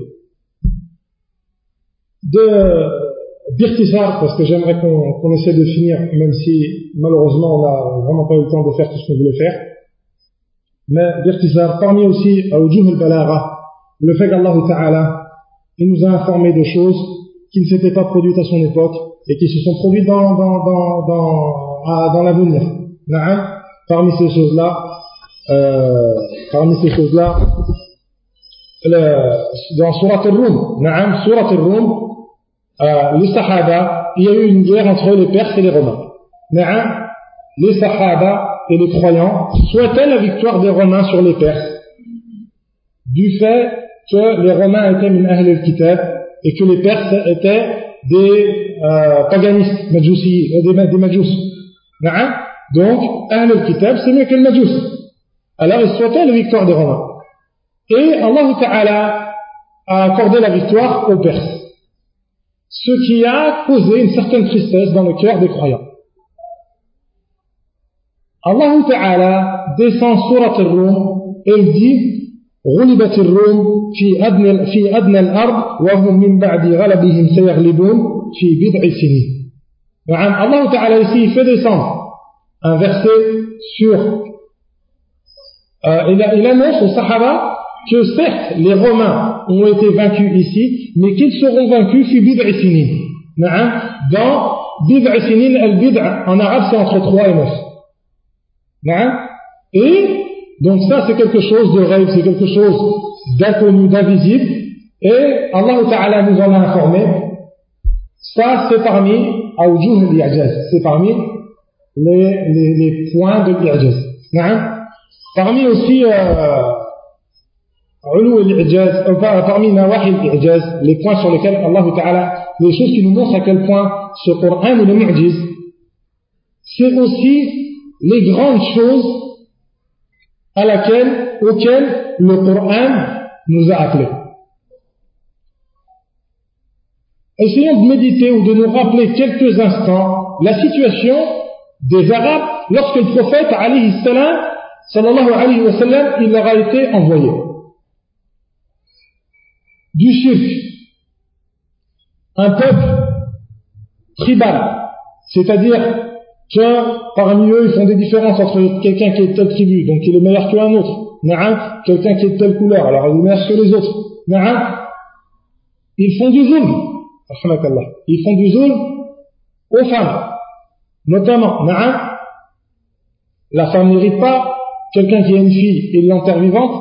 Birtisar, parce que j'aimerais qu'on essaie de finir, même si malheureusement on n'a vraiment pas eu le temps de faire tout ce qu'on voulait faire. Mais Birtisar, parmi aussi Awjuh al-Balagha, le fait qu'Allah Ta'ala il nous a informé de choses qui ne s'étaient pas produites à son époque et qui se sont produites dans l'avenir. Parmi ces choses-là, dans Surat al-Rum, Surat al-Rum, les Sahaba, il y a eu une guerre entre les Perses et les Romains. Les Sahaba et les croyants souhaitaient la victoire des Romains sur les Perses, du fait que les Romains étaient min ahl al-kitab et que les Perses étaient des paganistes, des majous. Donc, ahl al-kitab, c'est mieux que le majous. Alors, ils souhaitaient la victoire des Romains. Et Allah Ta'ala a accordé la victoire aux Perses, ce qui a causé une certaine tristesse dans le cœur des croyants. Allah Ta'ala descend surat al-Rum et il dit غُلِبَتِ الرُّومُ في أدنى الأرض وهم من بعد غلبهم سيغلبون في بضع سنين. Allah Ta'ala ici il fait descendre un verset sur il annonce aux Sahaba que certes les Romains ont été vaincus ici, mais qu'ils seront vaincus fi bid'a sinin. Dans bid'a sinin, al-bid'a en arabe c'est entre 3 et 9. Et donc ça c'est quelque chose de rêve, c'est quelque chose d'inconnu, d'invisible, et Allah Ta'ala nous en a informé. Ça c'est parmi awjuh al-i'jaz, c'est parmi les points de l'i'jaz. Parmi aussi parmi nawahi al-i'jaz, les points sur lesquels Allah Ta'ala, les choses qui nous montrent à quel point ce Coran est le mu'jiz, c'est aussi les grandes choses auxquelles le Coran nous a appelés. Essayons de méditer ou de nous rappeler quelques instants la situation des Arabes lorsque le prophète alayhi salam, sallallahu alayhi wa sallam, il leur a été envoyé. Du shirk, un peuple tribal, c'est-à-dire que parmi eux ils font des différences entre quelqu'un qui est de telle tribu, donc il est meilleur qu'un autre, quelqu'un qui est de telle couleur, alors il est meilleur que les autres. Ils font du zulm, ils font du zulm aux femmes, notamment. La femme n'hérite pas, quelqu'un qui a une fille, il l'enterre vivante.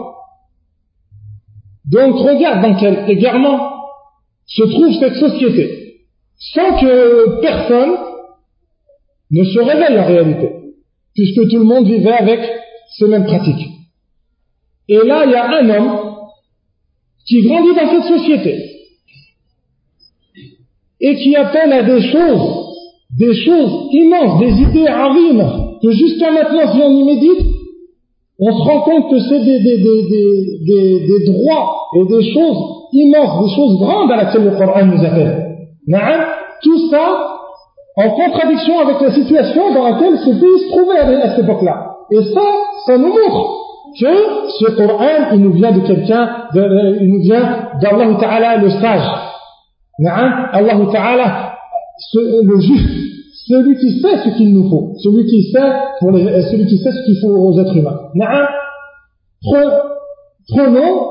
Donc regarde dans quel égarement se trouve cette société, sans que personne ne se révèle en réalité, puisque tout le monde vivait avec ces mêmes pratiques. Et là, il y a un homme qui grandit dans cette société et qui appelle à des choses immenses, des idées azimes, que jusqu'à maintenant, si on y médite, on se rend compte que c'est des droits et des choses immenses, des choses grandes à laquelle le Coran nous appelle. Tout ça en contradiction avec la situation dans laquelle ce pays se trouvait à cette époque-là. Et ça nous montre que ce Coran, il nous vient de quelqu'un, il nous vient d'Allah Ta'ala le sage. Allah Ta'ala, le juste, celui qui sait ce qu'il nous faut, celui qui sait ce qu'il faut aux êtres humains. Prenons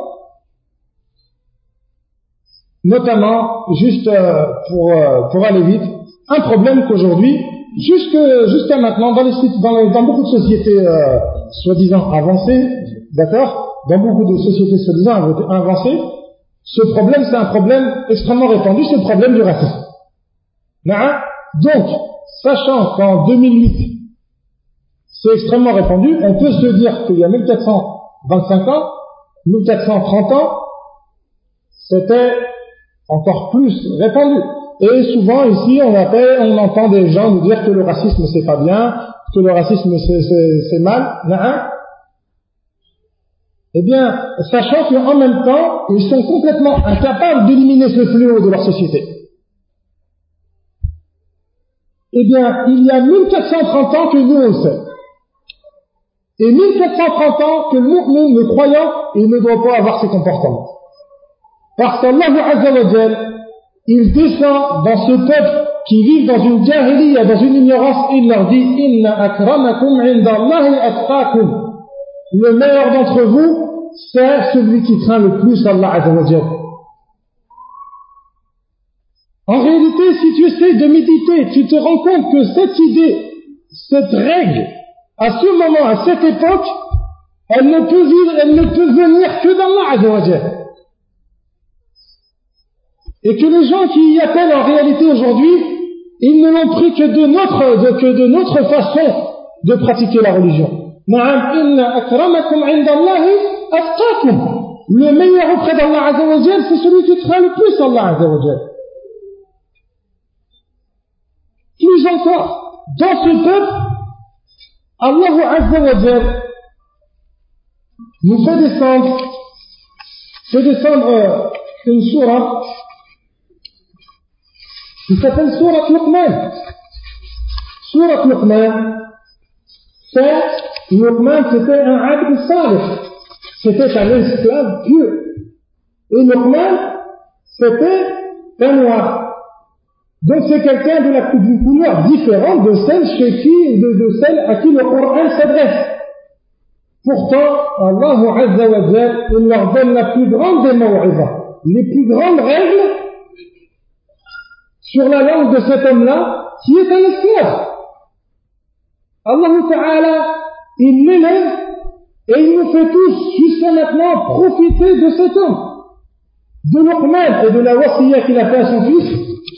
notamment, juste pour aller vite, un problème qu'aujourd'hui, jusqu'à maintenant, dans beaucoup de sociétés soi-disant avancées, d'accord, dans beaucoup de sociétés soi-disant avancées, ce problème, c'est un problème extrêmement répandu, c'est le problème du racisme. Donc, sachant qu'en 2008, c'est extrêmement répandu, on peut se dire qu'il y a 1425 ans, 1430 ans, c'était encore plus répandu. Et souvent ici, on entend des gens nous dire que le racisme c'est pas bien, que le racisme c'est mal. Eh bien, sachant qu'en même temps, ils sont complètement incapables d'éliminer ce fléau de leur société. Eh bien, il y a 1430 ans que nous on le sait. Et 1430 ans que le mu'min, le croyant, il ne doit pas avoir ces comportements. Parce qu'Allah Azza wa Jal, il descend dans ce peuple qui vit dans une jahiliya, dans une ignorance, il leur dit Inna akramakum indallahi atqakum. Le meilleur d'entre vous, c'est celui qui craint le plus Allah Azza wa Jal. En réalité, si tu essaies de méditer, tu te rends compte que cette idée, cette règle, à ce moment, à cette époque, elle ne peut venir que d'Allah Azza wa Jal. Et que les gens qui y appellent en réalité aujourd'hui, ils ne l'ont pris que de notre façon de pratiquer la religion. Inna akramakum indallahi atqakum. Le meilleur auprès d'Allah Azza wa Jal, c'est celui qui craint le plus Allah Azza wa Jal. Plus encore, dans ce peuple, Allah Azza wa Jal nous fait descendre une sourate qui s'appelle Sourate Luqman. Sourate Luqman, Luqman c'était un abd salih, c'était un esclave pieux. Et Luqman, c'était un noir. Donc c'est quelqu'un d'une couleur différente de celle de celle à qui le Coran s'adresse. Pourtant, Allah Azza wa Jal, il leur donne la plus grande des maw'izah, les plus grandes règles sur la langue de cet homme-là, qui est un esclave. Allah Ta'ala, il l'élève et il nous fait tous, jusqu'à maintenant, profiter de cet homme, de Luqman et de la wasiya qu'il a fait à son fils.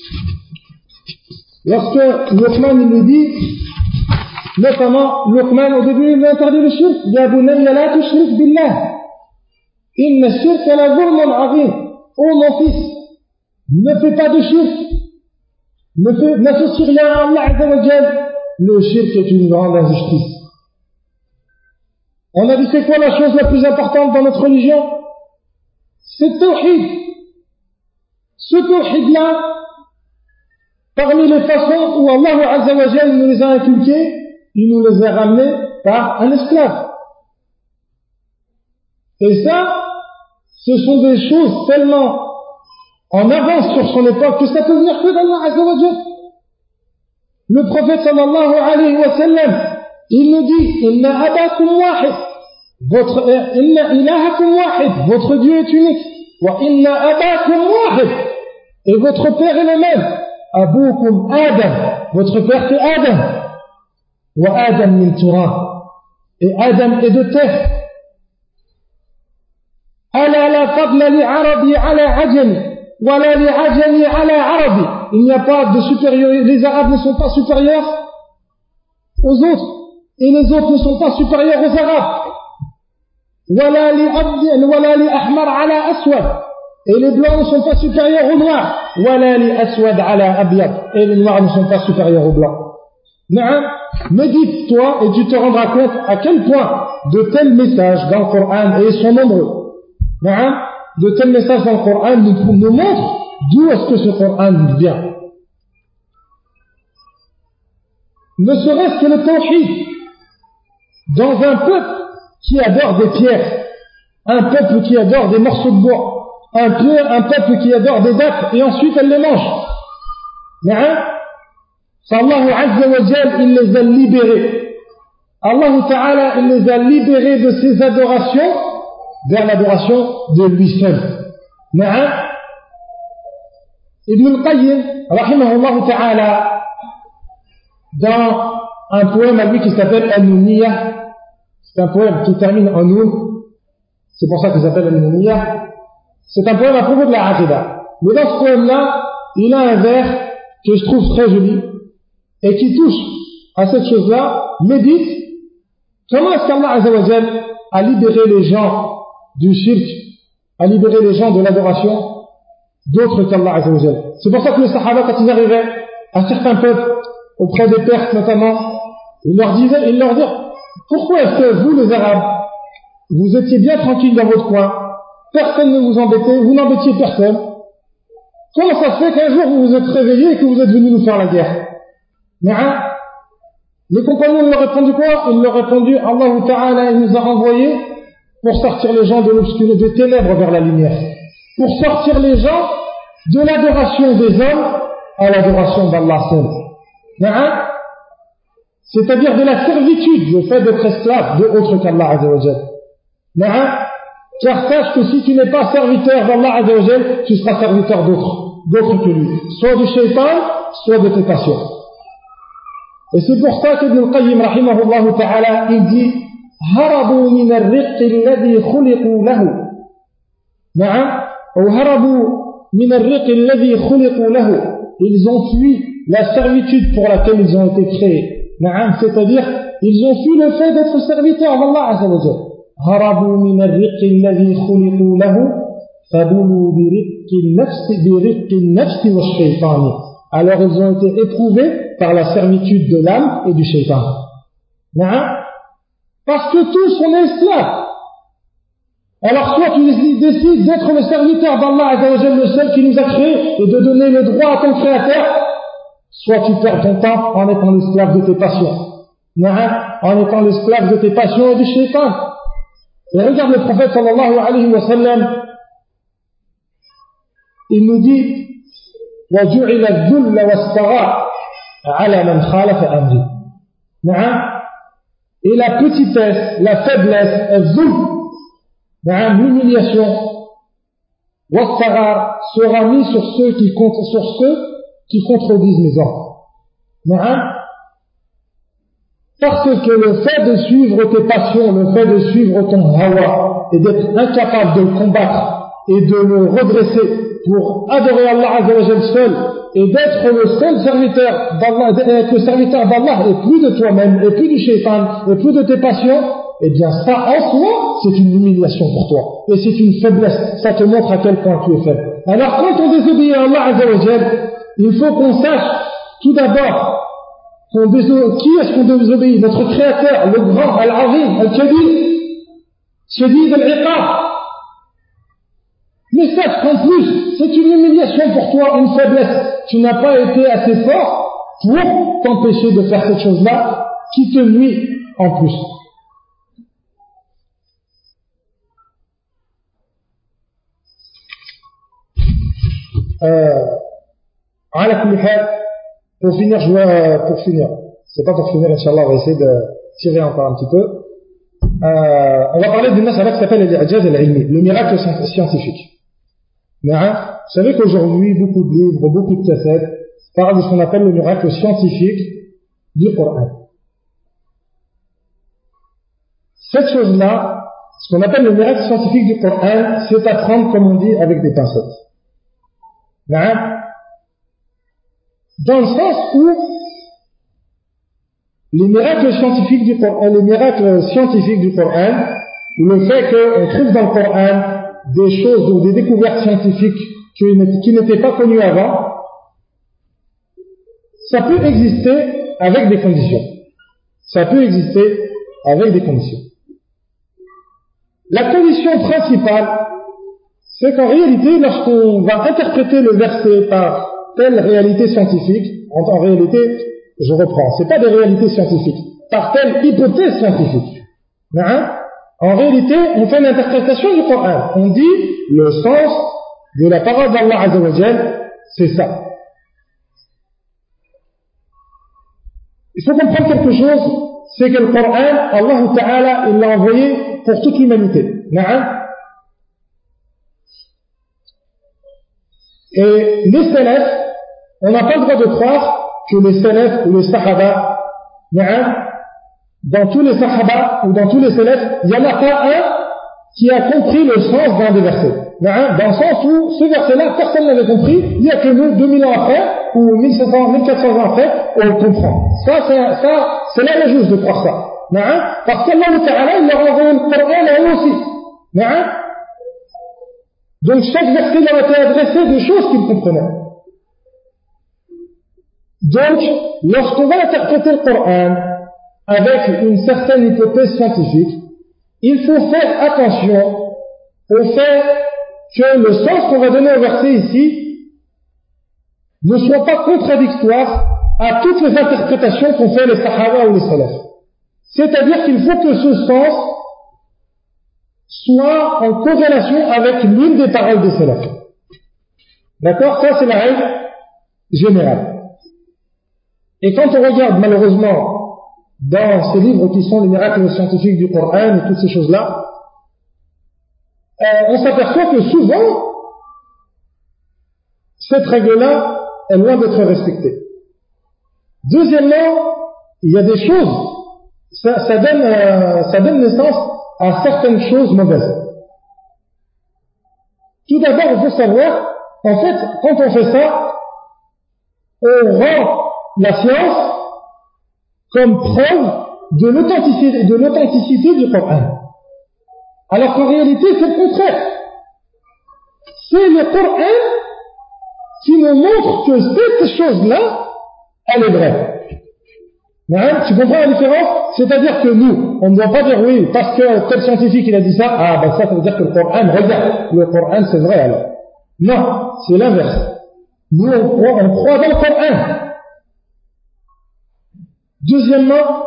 Lorsque Luqman il lui dit, notamment Luqman au début il lui interdit le shirk, Ya bunayya la tushrik billah, inna shirka la zulmun azim. Oh mon fils, ne fais pas de shirk, n'associe rien à Allah Azza wa Jal. Le shirk est une grande injustice. On a dit c'est quoi la chose la plus importante dans notre religion? C'est le tawhid. Ce tawhid-là, parmi les façons où Allah Azza wa Jal nous les a inculqués, il nous les a ramenés par un esclave. Et ça, ce sont des choses tellement en avance sur son époque que ça peut venir que d'Allah Azza wa Jal. Le prophète sallallahu alayhi wa sallam, il nous dit Inna abakum wahid, Inna ilahakum wahid, votre Dieu est unique. Wa inna abakum wahid, et votre père est le même. Aboukum Adam, votre père c'est Adam. Wa Adam min turab, et Adam est de terre. Ala la fadla li arabi ala ajami, wa la li ajami ala arabi. Il n'y a pas de supériorité, les Arabes ne sont pas supérieurs aux autres, et les autres ne sont pas supérieurs aux Arabes. Wa la li ahmar ala aswad, et les blancs ne sont pas supérieurs aux noirs. Wa la li aswad ala abyad, et les noirs ne sont pas supérieurs aux blancs. Médite-toi et tu te rendras compte à quel point de tels messages dans le Coran, et ils sont nombreux, de tels messages dans le Coran nous montrent d'où est-ce que ce Coran vient. Ne serait-ce que le tawhid, dans un peuple qui adore des pierres, un peuple qui adore des morceaux de bois, un peuple qui adore des dattes et ensuite elle les mange. Allah Azza wa Jal, il les a libérés. Allah Ta'ala, il les a libérés de ces adorations vers l'adoration de lui seul. Ibn al-Qayyim, rahimahullah ta'ala, dans un poème à lui qui s'appelle Al-Nuniyah, C'est un poème qui termine en noun. C'est pour ça qu'il s'appelle al-Nouniyah. C'est un poème à propos de la Aqidah. Mais dans ce poème-là, il a un vers que je trouve très joli et qui touche à cette chose-là. Médite comment est-ce qu'Allah Azza wa Jal a libéré les gens du shirk, a libéré les gens de l'adoration d'autres qu'Allah Azza wa Jal. C'est pour ça que les Sahaba, quand ils arrivaient à certains peuples, auprès des Perses notamment, ils leur disaient, pourquoi est-ce que vous les Arabes, vous étiez bien tranquilles dans votre coin, personne ne vous embêtait, vous n'embêtiez personne. Comment ça se fait qu'un jour vous vous êtes réveillés et que vous êtes venus nous faire la guerre? Mais les compagnons leur ont répondu quoi? Ils leur ont répondu, Allah Ta'ala il nous a renvoyés pour sortir les gens de l'obscurité, des ténèbres vers la lumière, pour sortir les gens de l'adoration des hommes à l'adoration d'Allah seul. C'est-à-dire de la servitude, le fait d'être esclave de autre qu'Allah Azza wa Jal. Car sache que si tu n'es pas serviteur d'Allah Azza wa Jal, tu seras serviteur d'autres que lui, soit du shaitan, soit de tes passions. Et c'est pour ça qu'Ibn al-Qayyim rahimahullah ta'ala, il dit harabu min ar-riq alladhi khuliqu lahu. Ou harabu min ar-riq alladhi khuliqu lahu. Ils ont fui la servitude pour laquelle ils ont été créés. C'est-à-dire, ils ont fui le fait d'être serviteurs d'Allah Azza wa Jal. هربوا من الرق الذي خلقوا له فبلوا برق النفس والشيطان. Alors ils ont été éprouvés par la servitude de l'âme et du shaitan. Parce que tous sont esclaves. Alors soit tu décides d'être le serviteur d'Allah Azza wa Jal, le seul qui nous a créés, et de donner le droit à ton créateur, soit tu perds ton temps en étant l'esclave de tes passions. En étant l'esclave de tes passions et du shaitan. Et regarde le prophète sallallahu alayhi wa sallam, il nous dit وَجُعِلَ الذُّلَّ وَالصَّغَارَ عَلَى مَنْ خَالَفَ أَمْرِي. Et la petitesse, la faiblesse, l'humiliation, وَالصَّغَارَ sera mis sur ceux qui contredisent mes ordres. Parce que le fait de suivre tes passions, le fait de suivre ton hawa, et d'être incapable de le combattre et de le redresser pour adorer Allah Azza wa Jal seul, et d'être le seul serviteur d'Allah, d'être le serviteur d'Allah, et plus de toi-même, et plus du shaitan, et plus de tes passions, eh bien ça en soi, c'est une humiliation pour toi. Et c'est une faiblesse, ça te montre à quel point tu es faible. Alors quand on désobéit à Allah Azza wa Jal, il faut qu'on sache tout d'abord qui est-ce qu'on désobéit? Notre créateur, le grand, Al-Azim, Al-Kabir, Shadid Al-Iqab. Mais sache qu'en plus, c'est une humiliation pour toi, une faiblesse. Tu n'as pas été assez fort pour t'empêcher de faire cette chose-là qui te nuit en plus. Pour finir, c'est pas pour finir, Inch'Allah, on va essayer de tirer encore un petit peu. On va parler d'une mas'ala qui s'appelle l'Ijaz al-Ilmi, le miracle scientifique. Vous savez qu'aujourd'hui, beaucoup de livres, beaucoup de cassettes parlent de ce qu'on appelle le miracle scientifique du Coran. Cette chose-là, ce qu'on appelle le miracle scientifique du Coran, c'est à prendre, comme on dit, avec des pincettes. Dans le sens où les miracles scientifiques du Coran, le fait qu'on trouve dans le Coran des choses ou des découvertes scientifiques qui n'étaient pas connues avant, ça peut exister avec des conditions. La condition principale, c'est qu'en réalité, lorsqu'on va interpréter le verset par telle réalité scientifique, en réalité, je reprends, c'est pas des réalités scientifiques, par telle hypothèse scientifique. En réalité, on fait une interprétation du Coran. On dit, le sens de la parole d'Allah Azza wa Jal, c'est ça. Il faut comprendre quelque chose, c'est que le Coran, Allah Ta'ala, il l'a envoyé pour toute l'humanité. Et les salafs, on n'a pas le droit de croire que les salafs ou les sahaba, dans tous les sahaba ou dans tous les salafs, il n'y en a pas un qui a compris le sens d'un des versets. Dans le sens où ce verset-là, personne ne l'avait compris, il n'y a que nous, 2000 ans après, ou 1500, 1400 ans après, on le comprend. Ça, c'est la juste de croire ça. Parce qu'Allah Ta'ala, il leur a envoyé le Coran à eux aussi. Donc chaque verset leur a été adressé de choses qu'ils comprenaient. Donc, lorsqu'on va interpréter le Coran avec une certaine hypothèse scientifique, il faut faire attention au fait que le sens qu'on va donner au verset ici ne soit pas contradictoire à toutes les interprétations qu'ont fait les Sahaba ou les Salaf. C'est-à-dire qu'il faut que ce sens soit en corrélation avec l'une des paroles des Salaf. D'accord? Ça, c'est la règle générale. Et quand on regarde malheureusement dans ces livres qui sont les miracles scientifiques du Coran et toutes ces choses-là, on s'aperçoit que souvent cette règle-là est loin d'être respectée. Deuxièmement, il y a des choses, ça donne naissance à certaines choses mauvaises. Tout d'abord, il faut savoir, en fait, quand on fait ça, on rend la science comme preuve de l'authenticité du Coran. Alors qu'en réalité, c'est le contraire. C'est le Coran qui nous montre que cette chose-là, elle est vraie. Tu comprends la différence? C'est-à-dire que nous, on ne doit pas dire oui, parce que tel scientifique il a dit ça, ça veut dire que le Coran, regarde, le Coran c'est vrai alors. Non, c'est l'inverse. Nous, on croit dans le Coran. Deuxièmement,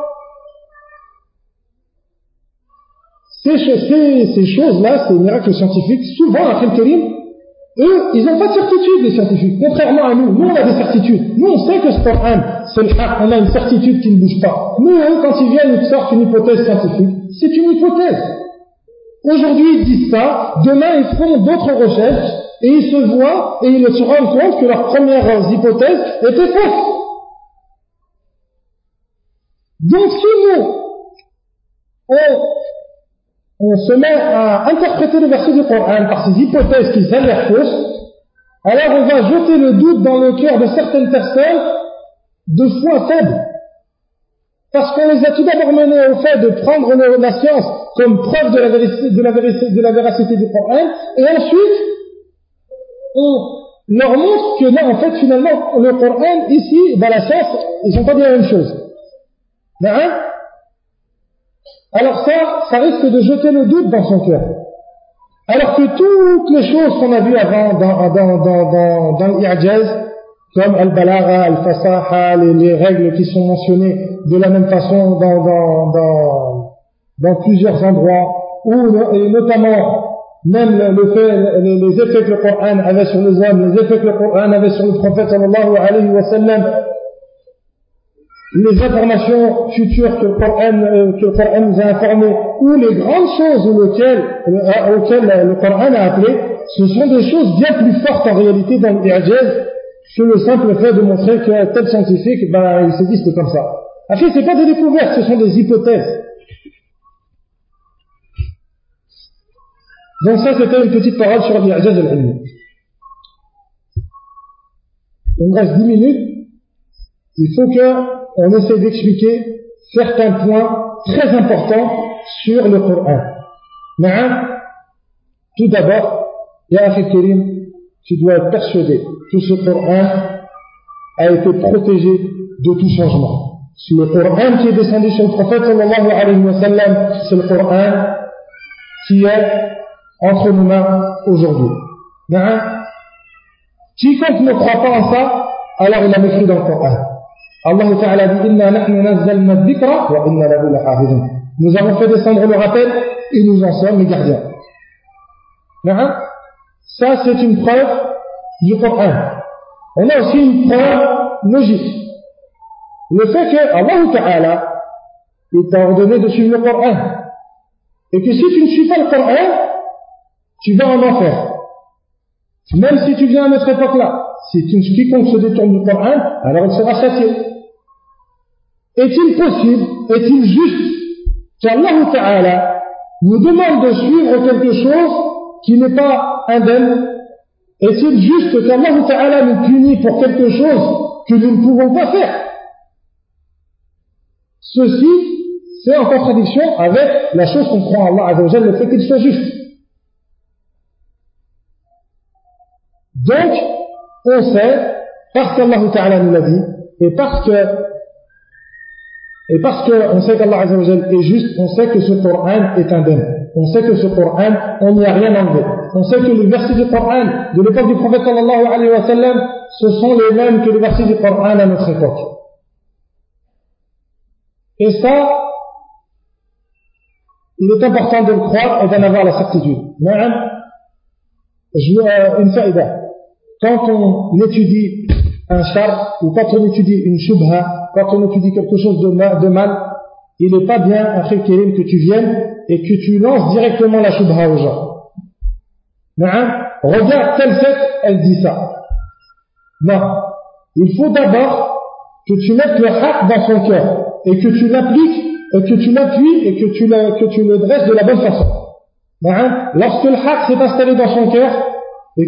ces choses-là, ces miracles scientifiques, souvent, après le Kérim, eux, ils n'ont pas de certitude, les scientifiques. Contrairement à nous, on a des certitudes. Nous, on sait que ce Coran, c'est le haq, on a une certitude qui ne bouge pas. Nous, quand ils viennent, ils sortent une hypothèse scientifique. C'est une hypothèse. Aujourd'hui, ils disent ça, demain, ils font d'autres recherches, et ils se voient, et ils se rendent compte que leurs premières hypothèses étaient fausses. Donc, si nous, on se met à interpréter le verset du Coran par ces hypothèses qui s'avèrent fausses, alors on va jeter le doute dans le cœur de certaines personnes de foi faible. Parce qu'on les a tout d'abord menés au fait de prendre la science comme preuve de la véracité du Coran, et ensuite, on leur montre que non, en fait, finalement, le Coran, ici, la science, ils n'ont pas dit la même chose. Alors ça risque de jeter le doute dans son cœur. Alors que toutes les choses qu'on a vues avant dans l'I'jaz, comme Al-Balagha, Al-Fasaha, les règles qui sont mentionnées de la même façon dans plusieurs endroits, et notamment même les effets que le Coran avait sur les hommes, les effets que le Coran avait sur le prophète sallallahu alayhi wa sallam, les informations futures que le Coran nous a informées, ou les grandes choses auxquelles le Coran a appelé, ce sont des choses bien plus fortes en réalité dans l'I'jaz que le simple fait de montrer que tel scientifique, il s'est dit c'était comme ça. Après, c'est pas des découvertes, ce sont des hypothèses. Donc ça, c'était une petite parole sur l'I'jaz al-ilmi. Il me reste 10 minutes. Il faut qu'on essaie d'expliquer certains points très importants sur le Coran. Tout d'abord, Ya Akhi Karim, tu dois être persuadé que ce Coran a été protégé de tout changement. Le Coran qui est descendu sur le prophète sallallahu alayhi wa sallam, c'est le Coran qui est entre nos mains aujourd'hui. Quiconque ne croit pas en ça, alors il a mépris dans le Coran. Allah Ta'ala dit Inna nahnu nazzalna dhikra wa inna lahu lahafizun. Nous avons fait descendre le rappel et nous en sommes les gardiens. Ça, c'est une preuve du Coran. On a aussi une preuve logique. Le fait que Allah Ta'ala t'a ordonné de suivre le Coran. Et que si tu ne suis pas le Coran, tu vas en enfer. Même si tu viens à notre époque-là, si quiconque se détourne du Coran, alors il sera châtié. est-il possible, est-il juste qu'Allah Ta'ala nous demande de suivre quelque chose qui n'est pas indemne? Est-il juste qu'Allah Ta'ala nous punit pour quelque chose que nous ne pouvons pas faire? Ceci, c'est en contradiction avec la chose qu'on croit en Allah Azza wa Jalla, le fait qu'il soit juste. Donc, on sait, parce qu'Allah Ta'ala nous l'a dit, et parce qu'on sait qu'Allah Azza wa Jalla est juste, on sait que ce Coran est indemne. On sait que ce Coran, on n'y a rien enlevé. On sait que les versets du Coran de l'époque du prophète sallallahu alayhi wa sallam, ce sont les mêmes que les versets du Coran à notre époque. Et ça, il est important de le croire et d'en avoir la certitude. Une faïda. Quand on étudie un shar, ou quand on étudie une shubha, quand on étudie quelque chose de mal, il n'est pas bien, Akhi Kérim, que tu viennes et que tu lances directement la shubha aux gens. Regarde, telle secte, elle dit ça. Non. Il faut d'abord que tu mettes le haq dans son cœur et que tu l'appliques et que tu l'appuies et que tu le dresses de la bonne façon. Lorsque le haq s'est installé dans son cœur et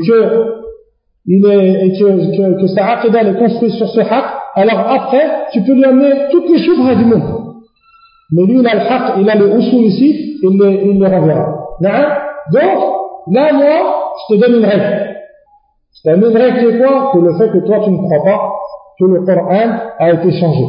que sa aqidah est construite sur ce haq, alors après, tu peux lui amener toutes les shubhas du monde. Mais lui, il a le haq, il a le usul ici, il le renverra. Donc, là, moi, je te donne une règle. Je te donne une règle qui est quoi? Que le fait que toi, tu ne crois pas que le Coran a été changé.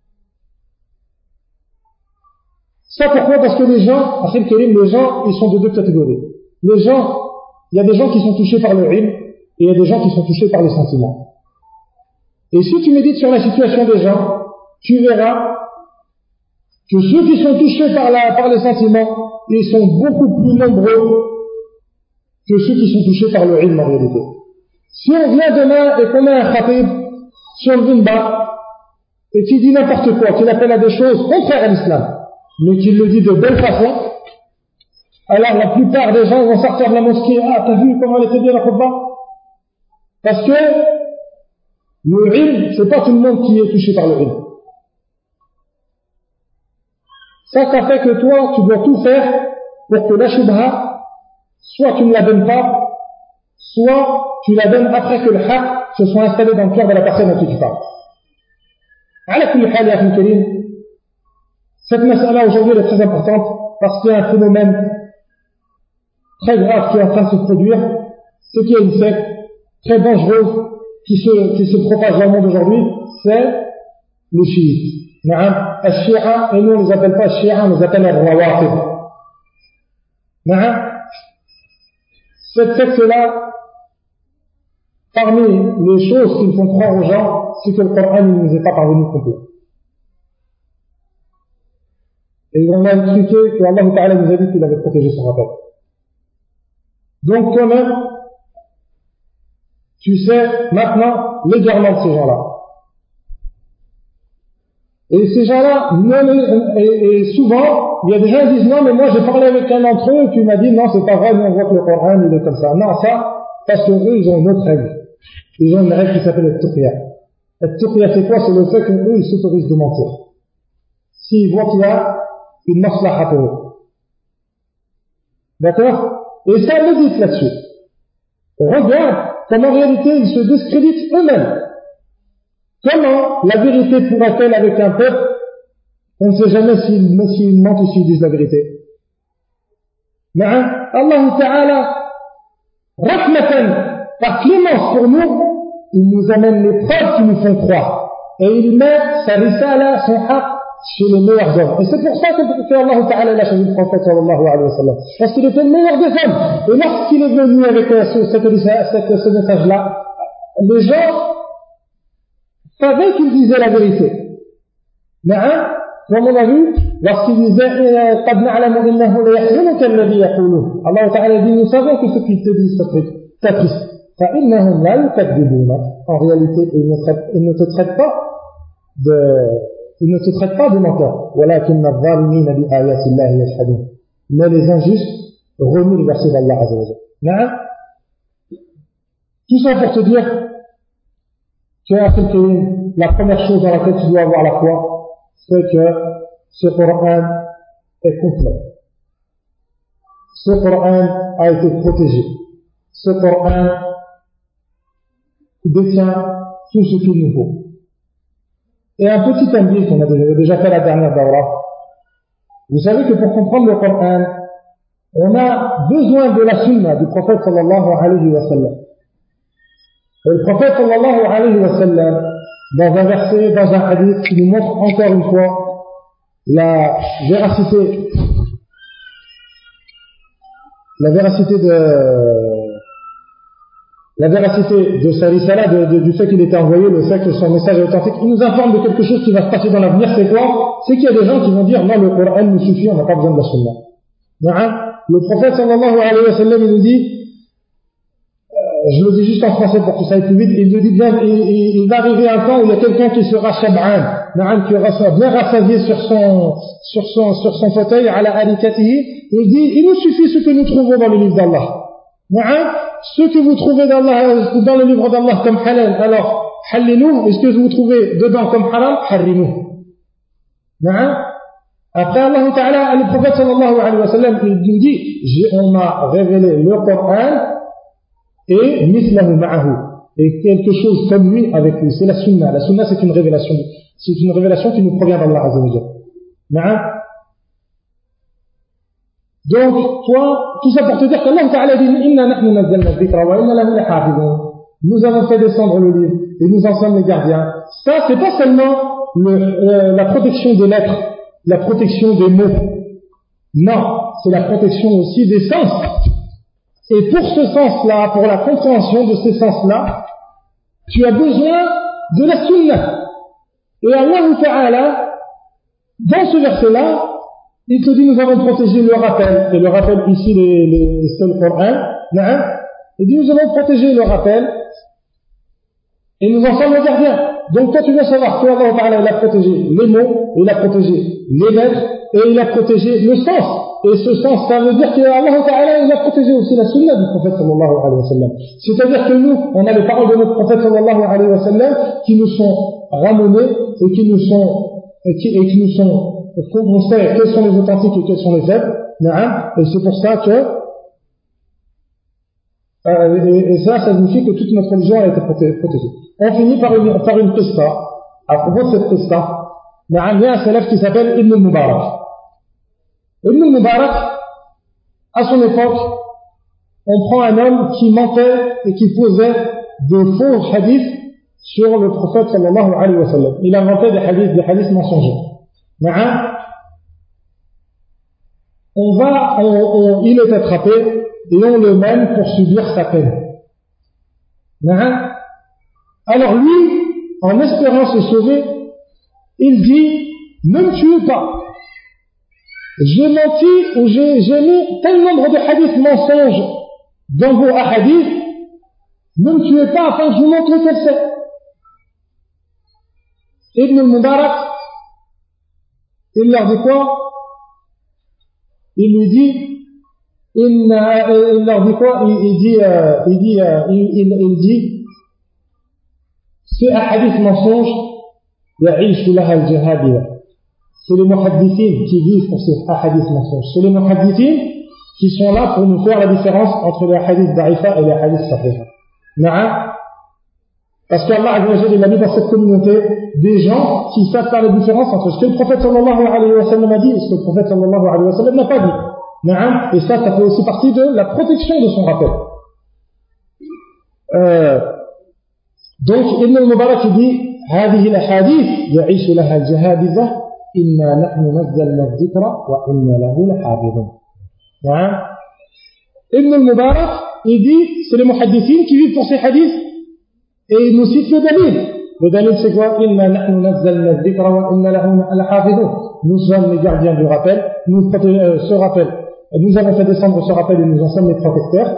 Ça, pourquoi? Parce que les gens, Akhil Karim, les gens, ils sont de deux catégories. Les gens, il y a des gens qui sont touchés par le ilm, et il y a des gens qui sont touchés par les sentiments. Et si tu médites sur la situation des gens, tu verras que ceux qui sont touchés par les sentiments, ils sont beaucoup plus nombreux que ceux qui sont touchés par le ilm en réalité. Si on vient demain et qu'on met un khatib sur le minbar et qui dit n'importe quoi, qu'il appelle à des choses contraires à l'islam, mais qu'il le dit de belle façon, alors la plupart des gens vont sortir de la mosquée. Ah, t'as vu comment elle était bien la khutba? Parce que le ilm, c'est pas tout le monde qui est touché par le ilm. Ça fait que toi, tu dois tout faire pour que la shubha, soit tu ne la donnes pas, soit tu la donnes après que le haq se soit installé dans le cœur de la personne à qui tu parles. Ala kulli hal, ya akhi karim, cette mas'ala aujourd'hui elle est très importante parce qu'il y a un phénomène très grave qui est en train de se produire, c'est qu'il y a une secte très dangereuse qui se propage dans le monde aujourd'hui, c'est le chiite. Al-Shia, et nous on ne les appelle pas Shia, on les appelle Al-Rawatib. Cette secte-là, parmi les choses qui font croire aux gens, c'est que le Coran ne nous est pas parvenu complet. Et on a expliqué que Allah Ta'ala nous a dit qu'il avait protégé son rappel. Donc toi-même, tu sais maintenant l'égarement de ces gens-là. Et ces gens-là, et souvent, il y a des gens qui disent non, mais moi j'ai parlé avec un d'entre eux qui m'a dit non, c'est pas vrai, nous on voit que le Coran il est comme ça. Non, ça, parce que eux ils ont une autre règle. Ils ont une règle qui s'appelle le tuqya. Le tuqya c'est quoi? C'est le fait qu'eux ils s'autorisent de mentir. S'ils voient qu'il y a une maslaha pour eux. D'accord? Et ça médite là-dessus. Regarde comment en réalité ils se discréditent eux-mêmes. Comment la vérité pourra-t-elle avec un peuple? On ne sait jamais s'ils mentent ou s'ils disent la vérité. Mais Allah Ta'ala, rahmatan, par clémence pour nous, il nous amène les preuves qui nous font croire. Et il met sa risala, son haq, chez les meilleurs hommes. Et c'est pour ça que Allah Ta'ala a choisi le prophète sallallahu alayhi wa sallam. Parce qu'il était le meilleur des hommes. Et lorsqu'il est venu avec ce message-là, les gens savaient qu'il disait la vérité. Mais comme on a vu, lorsqu'il disait قَدْ نَعْلَمُ إِنَّهُ لَيَحْزُنُكَ الَّذِي يَقُولُونَ, Allah Ta'ala dit, nous savons que ceux qui te disent t'attriste. فَإِنَّهُمْ لَا يُكَذِّبُونَ. En réalité, ils ne te traitent pas de menteur. وَلَكِنَّ الظَّالِمِينَ بِآيَاتِ اللَّهِ يَجْحَدُونَ. Mais les injustes renient les versets d'Allah Azza wa Jalla. Tout ça pour te dire que la première chose dans laquelle tu dois avoir la foi, c'est que ce Coran est complet. Ce Coran a été protégé. Ce Coran détient tout ce qu'il nous faut. Et un petit tambih qu'on a déjà fait la dernière daura. Vous savez que pour comprendre le Coran, on a besoin de la sunna du prophète sallallahu alayhi wa sallam. Et le prophète sallallahu alayhi wa sallam, dans un verset, dans un hadith, qui nous montre encore une fois la véracité de sa risala, du fait qu'il était envoyé, le fait que son message est authentique, il nous informe de quelque chose qui va se passer dans l'avenir. C'est quoi? C'est qu'il y a des gens qui vont dire non, le Coran nous suffit, on n'a pas besoin de la sunna. Le prophète sallallahu alayhi wa sallam, il nous dit, je le dis juste en français pour que ça aille plus vite, il nous dit bien, il va arriver un temps où il y a quelqu'un qui sera shab'an, qui aura bien rassasié sur son fauteuil, ala alikatihi, il dit, il nous suffit ce que nous trouvons dans le livre d'Allah. Ce que vous trouvez dans le livre d'Allah comme halal, alors halilou, et ce que vous trouvez dedans comme haram, harimou. Après Allah Ta'ala, le prophète sallallahu alayhi wa sallam, il nous dit, on m'a révélé le Coran et mislahu ma'ahu, et quelque chose comme lui avec lui. C'est la sunna. La sunna, c'est une révélation qui nous provient d'Allah Azza wa Jalla. Donc, toi, tout ça pour te dire qu'Allah Ta'ala dit, inna nahnu nazzalna dhikra wa inna lahu lahafizun. Nous avons fait descendre le livre et nous en sommes les gardiens. Ça, c'est pas seulement la protection des lettres, la protection des mots. Non, c'est la protection aussi des sens. Et pour ce sens-là, pour la compréhension de ces sens-là, tu as besoin de la sunna. Et Allah Ta'ala, dans ce verset-là, il te dit, nous avons protégé le rappel. Et le rappel ici, c'est le Coran. Il dit, nous avons protégé le rappel. Et nous en sommes les gardiens. Donc toi, tu dois savoir que Allah Ta'ala, il a protégé les mots, il a protégé les lettres, et il a protégé le sens. Et ce sens, ça veut dire qu'Allah Ta'ala, il a protégé aussi la sunna du prophète sallallahu alayhi wa sallam. C'est-à-dire que nous, on a les paroles de notre prophète sallallahu alayhi wa sallam qui nous sont ramenées et qui nous sont qu'on sait quels sont les authentiques et quels sont les faibles. Et c'est pour ça que et ça signifie que toute notre religion a été protégée. On finit par une qissa. À propos de cette qissa, il y a un salaf qui s'appelle Ibn al-Mubarak. Ibn al-Mubarak, à son époque, on prend un homme qui mentait et qui posait de faux hadiths sur le prophète sallallahu alayhi wa sallam. Il inventait des hadiths mensongers. Il est attrapé et on le mène pour subir sa peine. Alors lui, en espérant se sauver, il dit, ne me tuez pas. J'ai menti ou j'ai mis tel nombre de hadiths mensonges dans vos hadiths, ne me tuez pas afin que je vous montre quel c'est. Ibn al-Mubarak, il leur dit quoi? Il lui dit, il leur dit quoi? Il dit, c'est un hadith mensonge, ya'ishu laha al-jahadiya. C'est les muhaddithines qui vivent pour ces hadiths mensonges. C'est les muhaddithines qui sont là pour nous faire la différence entre les hadiths da'ifa et les hadiths sahiha. Parce qu'Allah Azza wa Jalla, il a mis dans cette communauté des gens qui savent faire la différence entre ce que le prophète sallallahu alayhi wa sallam a dit et ce que le prophète sallallahu alayhi wa sallam n'a pas dit. Et ça fait aussi partie de la protection de son rappel. Donc, Ibn al-Mubarak dit, هذه الأحاديث يعيش لها الجهابذة إنا نحن نزلنا الذكر وإنا له لحافظون. Ibn al-Mubarak, il dit, c'est les muhaddithines qui vivent pour ces hadiths. Et il nous cite le dalil. Le dalil, c'est quoi? Inna nahnu nazzalna adh-dhikra wa inna lahu lahafidun. Nous sommes les gardiens du rappel. Nous ce rappel. Nous avons fait descendre ce rappel et nous en sommes les protecteurs.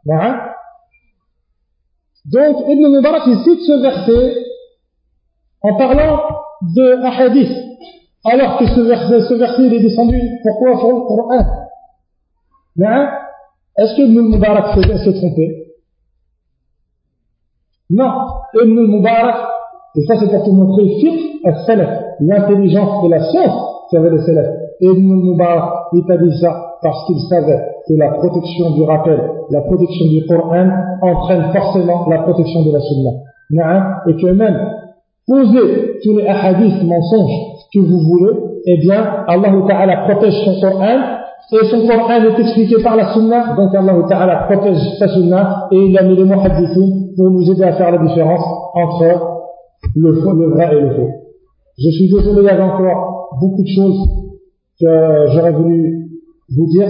Donc, Ibn Mubarak, il cite ce verset en parlant de hadith. Alors que ce verset, il est descendu. Pourquoi? Pour le Coran. Est-ce que Ibn Mubarak s'est trompé? Non, Ibn al-Mubarak, Et ça, c'est pour te montrer fiqh as-salaf, l'intelligence et la science qu'avaient les salaf. Et Ibn Mubarak, il t'a dit ça parce qu'il savait que la protection du rappel, la protection du Coran entraîne forcément la protection de la Sunna. Et que même poser tous les hadiths mensonges que vous voulez, eh bien, Allah Ta'ala protège son Coran, et son Coran est expliqué par la Sunna, donc Allah Ta'ala protège sa Sunna, et il a mis les muhaddithines pour nous aider à faire la différence entre le vrai et le faux. Je suis désolé, il y avait encore beaucoup de choses que j'aurais voulu vous dire.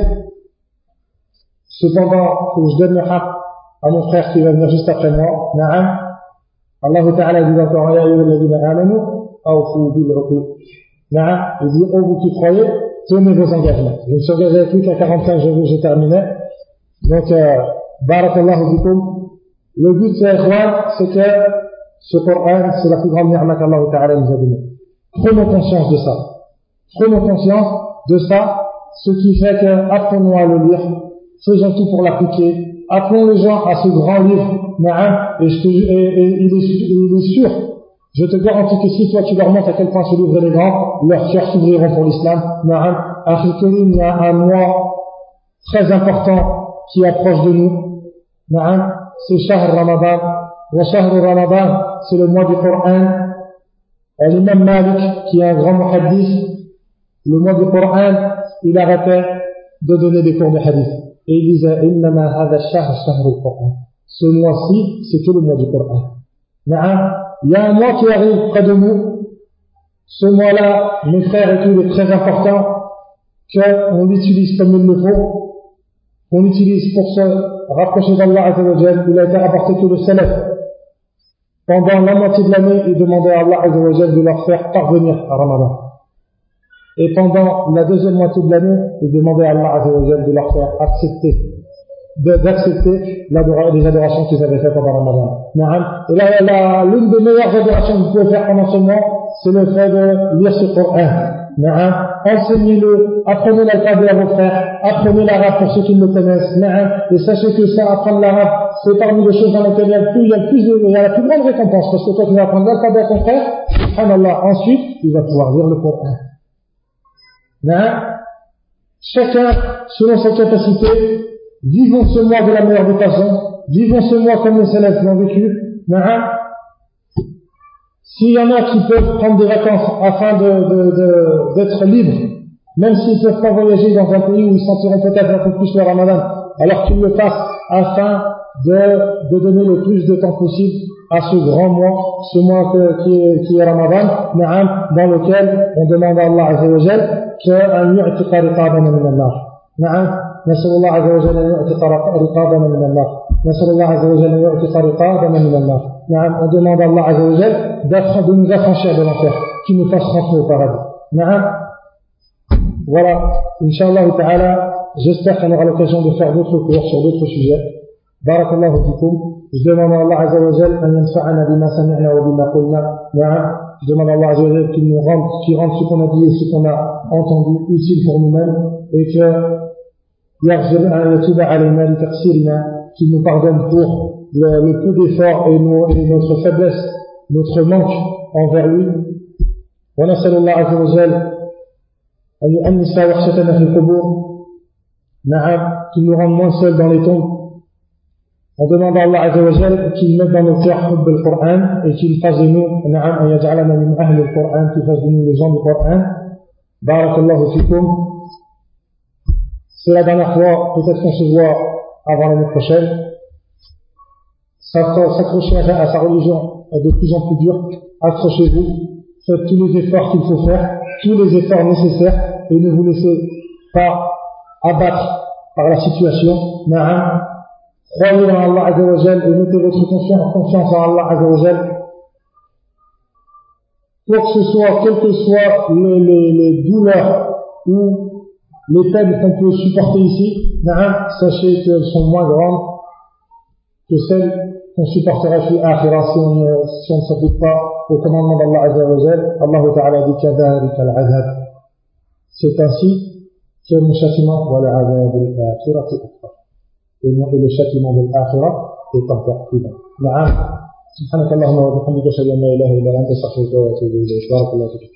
Cependant, faut que je donne le haq à mon frère qui va venir juste après moi. Na'am. Allah Ta'ala dit encore, ya ayyuhalladhina amanu, awfu bil uqud. Na'am. Il dit, oh vous qui croyez, tenez vos engagements. Je me suis engagé avec lui qu'à 45 jours, j'ai terminé. Donc, barakallahu bikum. Le but, c'est que ce Coran, c'est la plus grande ni'ma qu'Allah Ta'ala nous a donnée. Prenons conscience de ça. Prenons conscience de ça, ce qui fait que apprenons à le lire, faisons tout pour l'appliquer, appelons les gens à ce grand livre, et il est sûr, je te garantis que si toi tu leur montres à quel point ce livre est grand, leurs cœurs s'ouvriront pour l'islam. Il y a un mois très important qui approche de nous, c'est Shahr Ramadan, wa Shahr Ramadan, c'est le mois du Coran. L'imam Malik, qui est un grand muhaddith, le mois du Coran, il arrêtait de donner des cours de hadith. Et il disait, innama hadha shahr shahrul Coran. Ce mois-ci, c'est que le mois du Coran. Il y a un mois qui arrive près de nous. Ce mois-là, mes frères et tout, il est très important qu'on l'utilise comme il le faut. Qu'on l'utilise pour se rapprocher d'Allah Azza wa Jal. Il a été rapporté que le salaf, pendant la moitié de l'année, il demandait à Allah Azza wa Jal de leur faire parvenir à Ramadan. Et pendant la deuxième moitié de l'année, il demandait à Allah Azza wa Jal de leur faire d'accepter les adorations qu'ils avaient faites pendant Ramadan. Et là, l'une des meilleures adorations que vous pouvez faire pendant ce mois, c'est le fait de lire ce Coran. Enseignez-le, apprenez l'alphabet à vos frères, apprenez l'arabe pour ceux qui le connaissent. Et sachez que ça, apprendre l'arabe, c'est parmi les choses dans lesquelles il y a la plus grande récompense, parce que toi tu vas apprendre l'alphabet à ton frère, subhanallah, ensuite, il va pouvoir lire le Coran. Chacun, selon sa capacité, vivons ce mois de la meilleure des façons, vivons ce mois comme les salafs l'ont vécu. S'il y en a qui peuvent prendre des vacances afin d'être libres, même s'ils ne peuvent pas voyager dans un pays où ils sentiront peut-être un peu plus le Ramadan, alors qu'ils le fassent afin de donner le plus de temps possible à ce grand mois, ce mois qui est Ramadan, dans lequel on demande à Allah Azza wa Jal qu'un yu'tiqa riqabana min al-nar. نسأل الله عز وجل أن يعتق رقابنا من النار. نسأل الله عز وجل أن يعتق رقابنا من النار. On demande à Allah Azza wa Jal de nous affranchir de l'enfer, qui nous fasse rentrer au paradis. Voilà, Inch'Allah Ta'ala, j'espère qu'on aura l'occasion de faire d'autres cours sur d'autres sujets. Barakallahu fikum. Je demande à Allah Azza wa Jal an yanfa'ana bima sami'na wa bima qulna. Je demande à Allah Azza wa Jal qu'il rende ce qu'on a dit et ce qu'on a entendu utile pour nous-mêmes, et que qu'il nous pardonne pour le peu d'efforts et notre faiblesse, notre manque envers lui. ونسأل الله عز وجل أن يؤنس وحشتنا في القبور. Qu'il nous rende moins seuls dans les tombes. On demande à Allah Azza wa Jal qu'il mette dans nos cœurs hubb al-Qur'an et qu'il fasse de nous, أن يجعلنا من أهل القرآن, qu'il fasse de nous les gens du Coran. Barakallahu fikum. C'est la dernière fois, peut-être qu'on se voit avant l'année prochaine. S'accrocher à sa religion est de plus en plus dur. Accrochez-vous, faites tous les efforts qu'il faut faire, tous les efforts nécessaires, et ne vous laissez pas abattre par la situation. Croyez en Allah Azza wa Jal et mettez votre confiance en Allah Azza wa Jal. Quoi que ce soit, quelles que soient les douleurs ou les peines qu'on peut supporter ici, sachez qu'elles sont moins grandes que celles qu'on supportera fi akhira si on ne s'applique pas au commandement d'Allah Azza wa Jal. Allah Ta'ala dit kadhalika al-'adhab. C'est ainsi que le châtiment wa al-'adhab al-akhirati akbar. Et le châtiment de l'akhira est encore plus grand. سبحانك اللهم وبحمدك أشهد أن لا إله إلا أنت أستغفرك وأتوب إليك. بارك الله فيك.